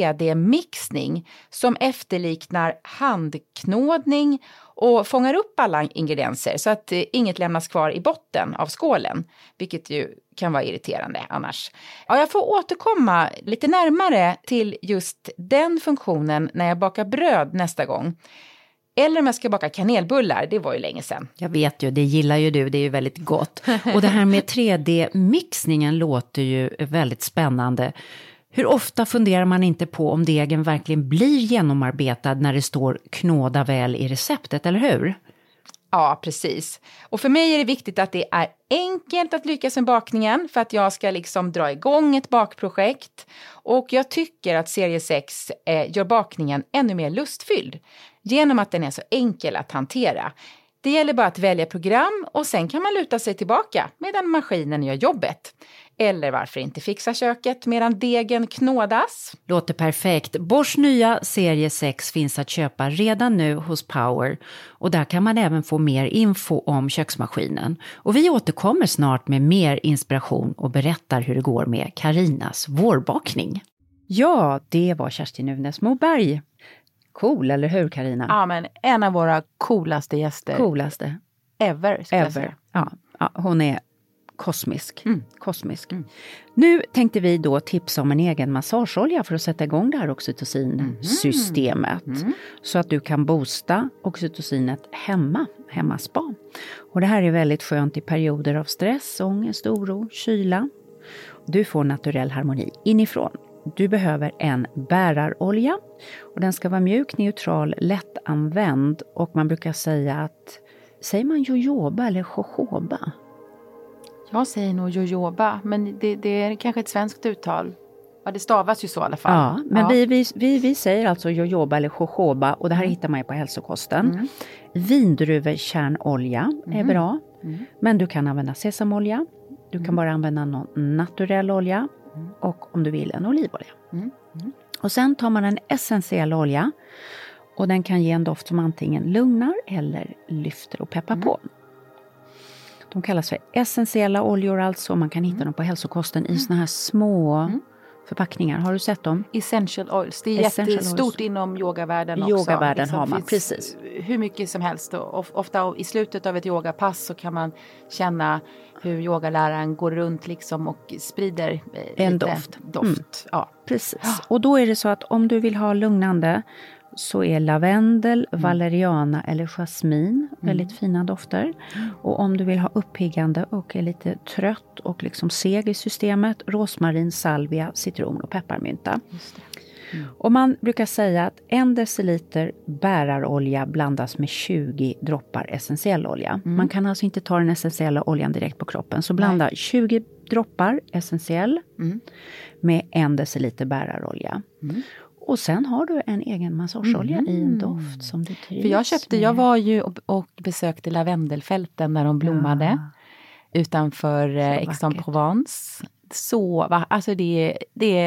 3D-mixning som efterliknar handknådning och fångar upp alla ingredienser så att inget lämnas kvar i botten av skålen, vilket ju kan vara irriterande annars. Ja, jag får återkomma lite närmare till just den funktionen när jag bakar bröd nästa gång. Eller om jag ska baka kanelbullar, det var ju länge sedan. Jag vet ju, det gillar ju du, det är ju väldigt gott. Och det här med 3D-mixningen låter ju väldigt spännande. Hur ofta funderar man inte på om degen verkligen blir genomarbetad när det står knåda väl i receptet, eller hur? Ja, precis. Och för mig är det viktigt att det är enkelt att lyckas med bakningen för att jag ska liksom dra igång ett bakprojekt. Och jag tycker att serie 6 gör bakningen ännu mer lustfylld genom att den är så enkel att hantera. Det gäller bara att välja program och sen kan man luta sig tillbaka medan maskinen gör jobbet. Eller varför inte fixa köket medan degen knådas? Låter perfekt. Bosch nya serie 6 finns att köpa redan nu hos Power. Och där kan man även få mer info om köksmaskinen. Och vi återkommer snart med mer inspiration och berättar hur det går med Carinas vårbakning. Ja, det var Kerstin Nunez Moberg. Cool, eller hur, Carina? Ja, men en av våra coolaste gäster. Coolaste. Ever, ska jag säga. Ja, hon är kosmisk. Kosmisk. Nu tänkte vi då tipsa om en egen massageolja för att sätta igång det här oxytocinsystemet. Så att du kan boosta oxytocinet hemmaspa. Och det här är väldigt skönt i perioder av stress, ångest, oro, kyla. Du får naturell harmoni inifrån. Du behöver en bärarolja och den ska vara mjuk, neutral, lättanvänd. Och man brukar säga att, säger man jojoba eller jojoba? Jag säger nog jojoba, men det är kanske ett svenskt uttal. Ja, det stavas ju så i alla fall. Ja, men vi säger alltså jojoba eller jojoba och det här hittar man ju på hälsokosten. Vindruvekärnolja är bra, men du kan använda sesamolja. Du kan bara använda någon naturell olja och om du vill en olivolja. Och sen tar man en essentiell olja och den kan ge en doft som antingen lugnar eller lyfter och peppar på. De kallas för essentiella oljor alltså. Man kan hitta dem på hälsokosten i såna här små förpackningar. Har du sett dem? Essential oils. Det är jättestort inom yogavärlden också. Yogavärlden liksom, har man, precis. Hur mycket som helst. Och ofta i slutet av ett yogapass så kan man känna hur yogaläraren går runt liksom och sprider en doft. Ja, precis. Och då är det så att om du vill ha lugnande så är lavendel, valeriana eller jasmin väldigt fina dofter. Och om du vill ha uppiggande och är lite trött och liksom seg i systemet, rosmarin, salvia, citron och pepparmynta. Och man brukar säga att 1 deciliter bärarolja blandas med 20 droppar essentiell olja. Man kan alltså inte ta den essentiella oljan direkt på kroppen. Så blanda 20 droppar essentiell med 1 deciliter bärarolja. Och sen har du en egen massageolja i en doft som du trivs För jag var ju och besökte lavendelfälten när de blommade utanför Aix-en-Provence. Alltså det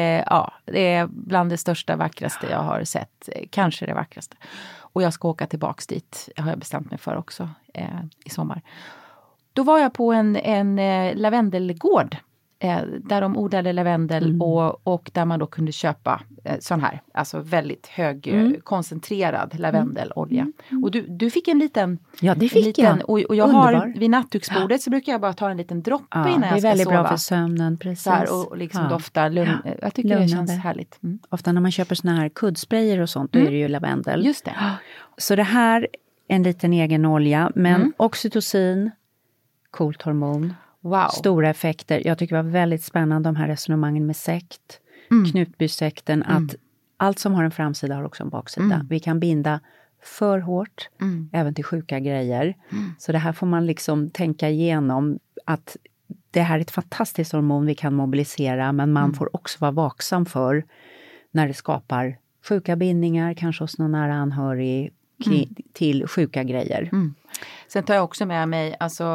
är bland det största, vackraste jag har sett. Kanske det vackraste. Och jag ska åka tillbaks dit. Det har jag bestämt mig för också i sommar. Då var jag på en lavendelgård. Där de odlade lavendel och där man då kunde köpa sån här, alltså väldigt hög koncentrerad lavendelolja. Och du fick en liten... Ja, det fick jag. Och jag har vid nattduksbordet så brukar jag bara ta en liten droppe innan jag ska sova. Det är väldigt bra för sömnen, precis. Så här, och liksom dofta jag tycker det känns härligt. Ofta när man köper såna här kuddsprayer och sånt, då är det ju lavendel. Just det. Så det här är en liten egen olja, men oxytocin, coolt hormon. Wow. Stora effekter. Jag tycker det var väldigt spännande de här resonemangen med sekt. Knutbysekten, att allt som har en framsida har också en baksida. Vi kan binda för hårt, även till sjuka grejer. Så det här får man liksom tänka igenom, att det här är ett fantastiskt hormon vi kan mobilisera, men man får också vara vaksam för när det skapar sjuka bindningar, kanske hos någon nära anhörig, till sjuka grejer. Sen tar jag också med mig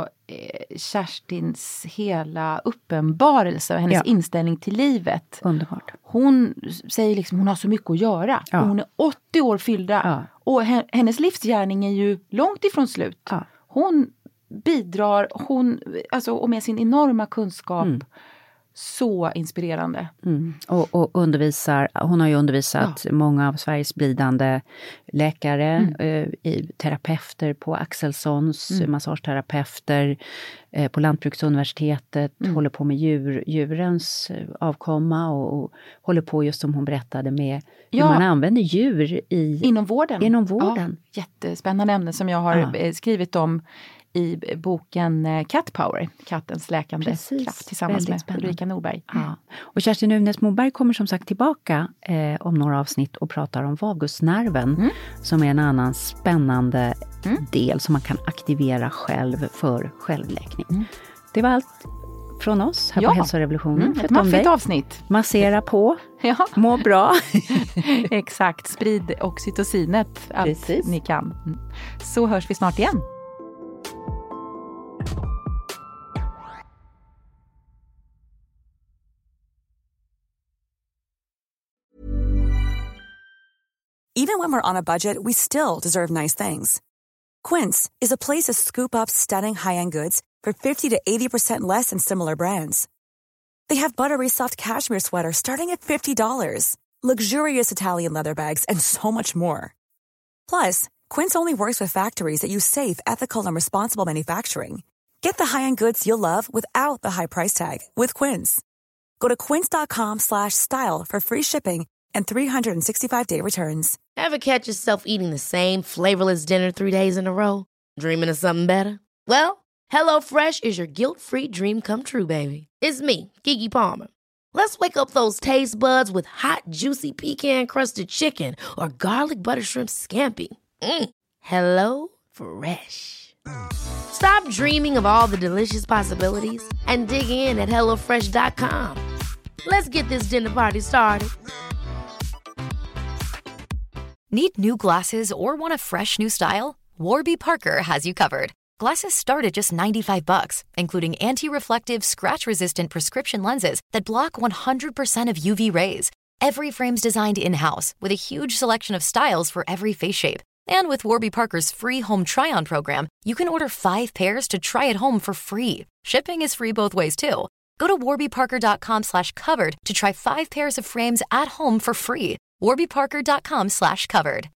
Kerstins hela uppenbarelse och hennes inställning till livet. Underbart. Hon säger liksom, hon har så mycket att göra. Ja. Hon är 80 år fyllda. Och hennes livsgärning är ju långt ifrån slut. Ja. Hon bidrar, och med sin enorma kunskap, så inspirerande. Och undervisar, hon har ju undervisat många av Sveriges blivande läkare, terapeuter på Axelssons, massageterapeuter på Lantbruksuniversitetet, håller på med djurens avkomma och håller på, just som hon berättade, med hur man använder djur inom vården. Ja, jättespännande ämne som jag har skrivit om i boken Cat Power, kattens läkande kraft, tillsammans med Ulrika Norberg. Ja. Och Kerstin Nunez Moberg kommer som sagt tillbaka om några avsnitt och pratar om vagusnerven, som är en annan spännande del som man kan aktivera själv för självläkning. Det var allt från oss här på Hälsorevolutionen. Ett maffigt avsnitt. Massera på, må bra. Exakt, sprid oxytocinet allt ni kan. Så hörs vi snart igen. Even when we're on a budget, we still deserve nice things. Quince is a place to scoop up stunning high-end goods for 50 to 80% less than similar brands. They have buttery soft cashmere sweaters starting at $50, luxurious Italian leather bags, and so much more. Plus, Quince only works with factories that use safe, ethical, and responsible manufacturing. Get the high-end goods you'll love without the high price tag with Quince. Go to quince.com/style for free shipping and 365-day returns. Ever catch yourself eating the same flavorless dinner 3 days in a row? Dreaming of something better? Well, HelloFresh is your guilt-free dream come true, baby. It's me, Keke Palmer. Let's wake up those taste buds with hot, juicy pecan-crusted chicken or garlic butter shrimp scampi. Hello Fresh. Stop dreaming of all the delicious possibilities and dig in at HelloFresh.com. Let's get this dinner party started. Need new glasses or want a fresh new style? Warby Parker has you covered. Glasses start at just $95, including anti-reflective, scratch-resistant prescription lenses that block 100% of UV rays. Every frame's designed in-house with a huge selection of styles for every face shape. And with Warby Parker's free home try-on program, you can order 5 pairs to try at home for free. Shipping is free both ways, too. Go to warbyparker.com/covered to try 5 pairs of frames at home for free. warbyparker.com/covered.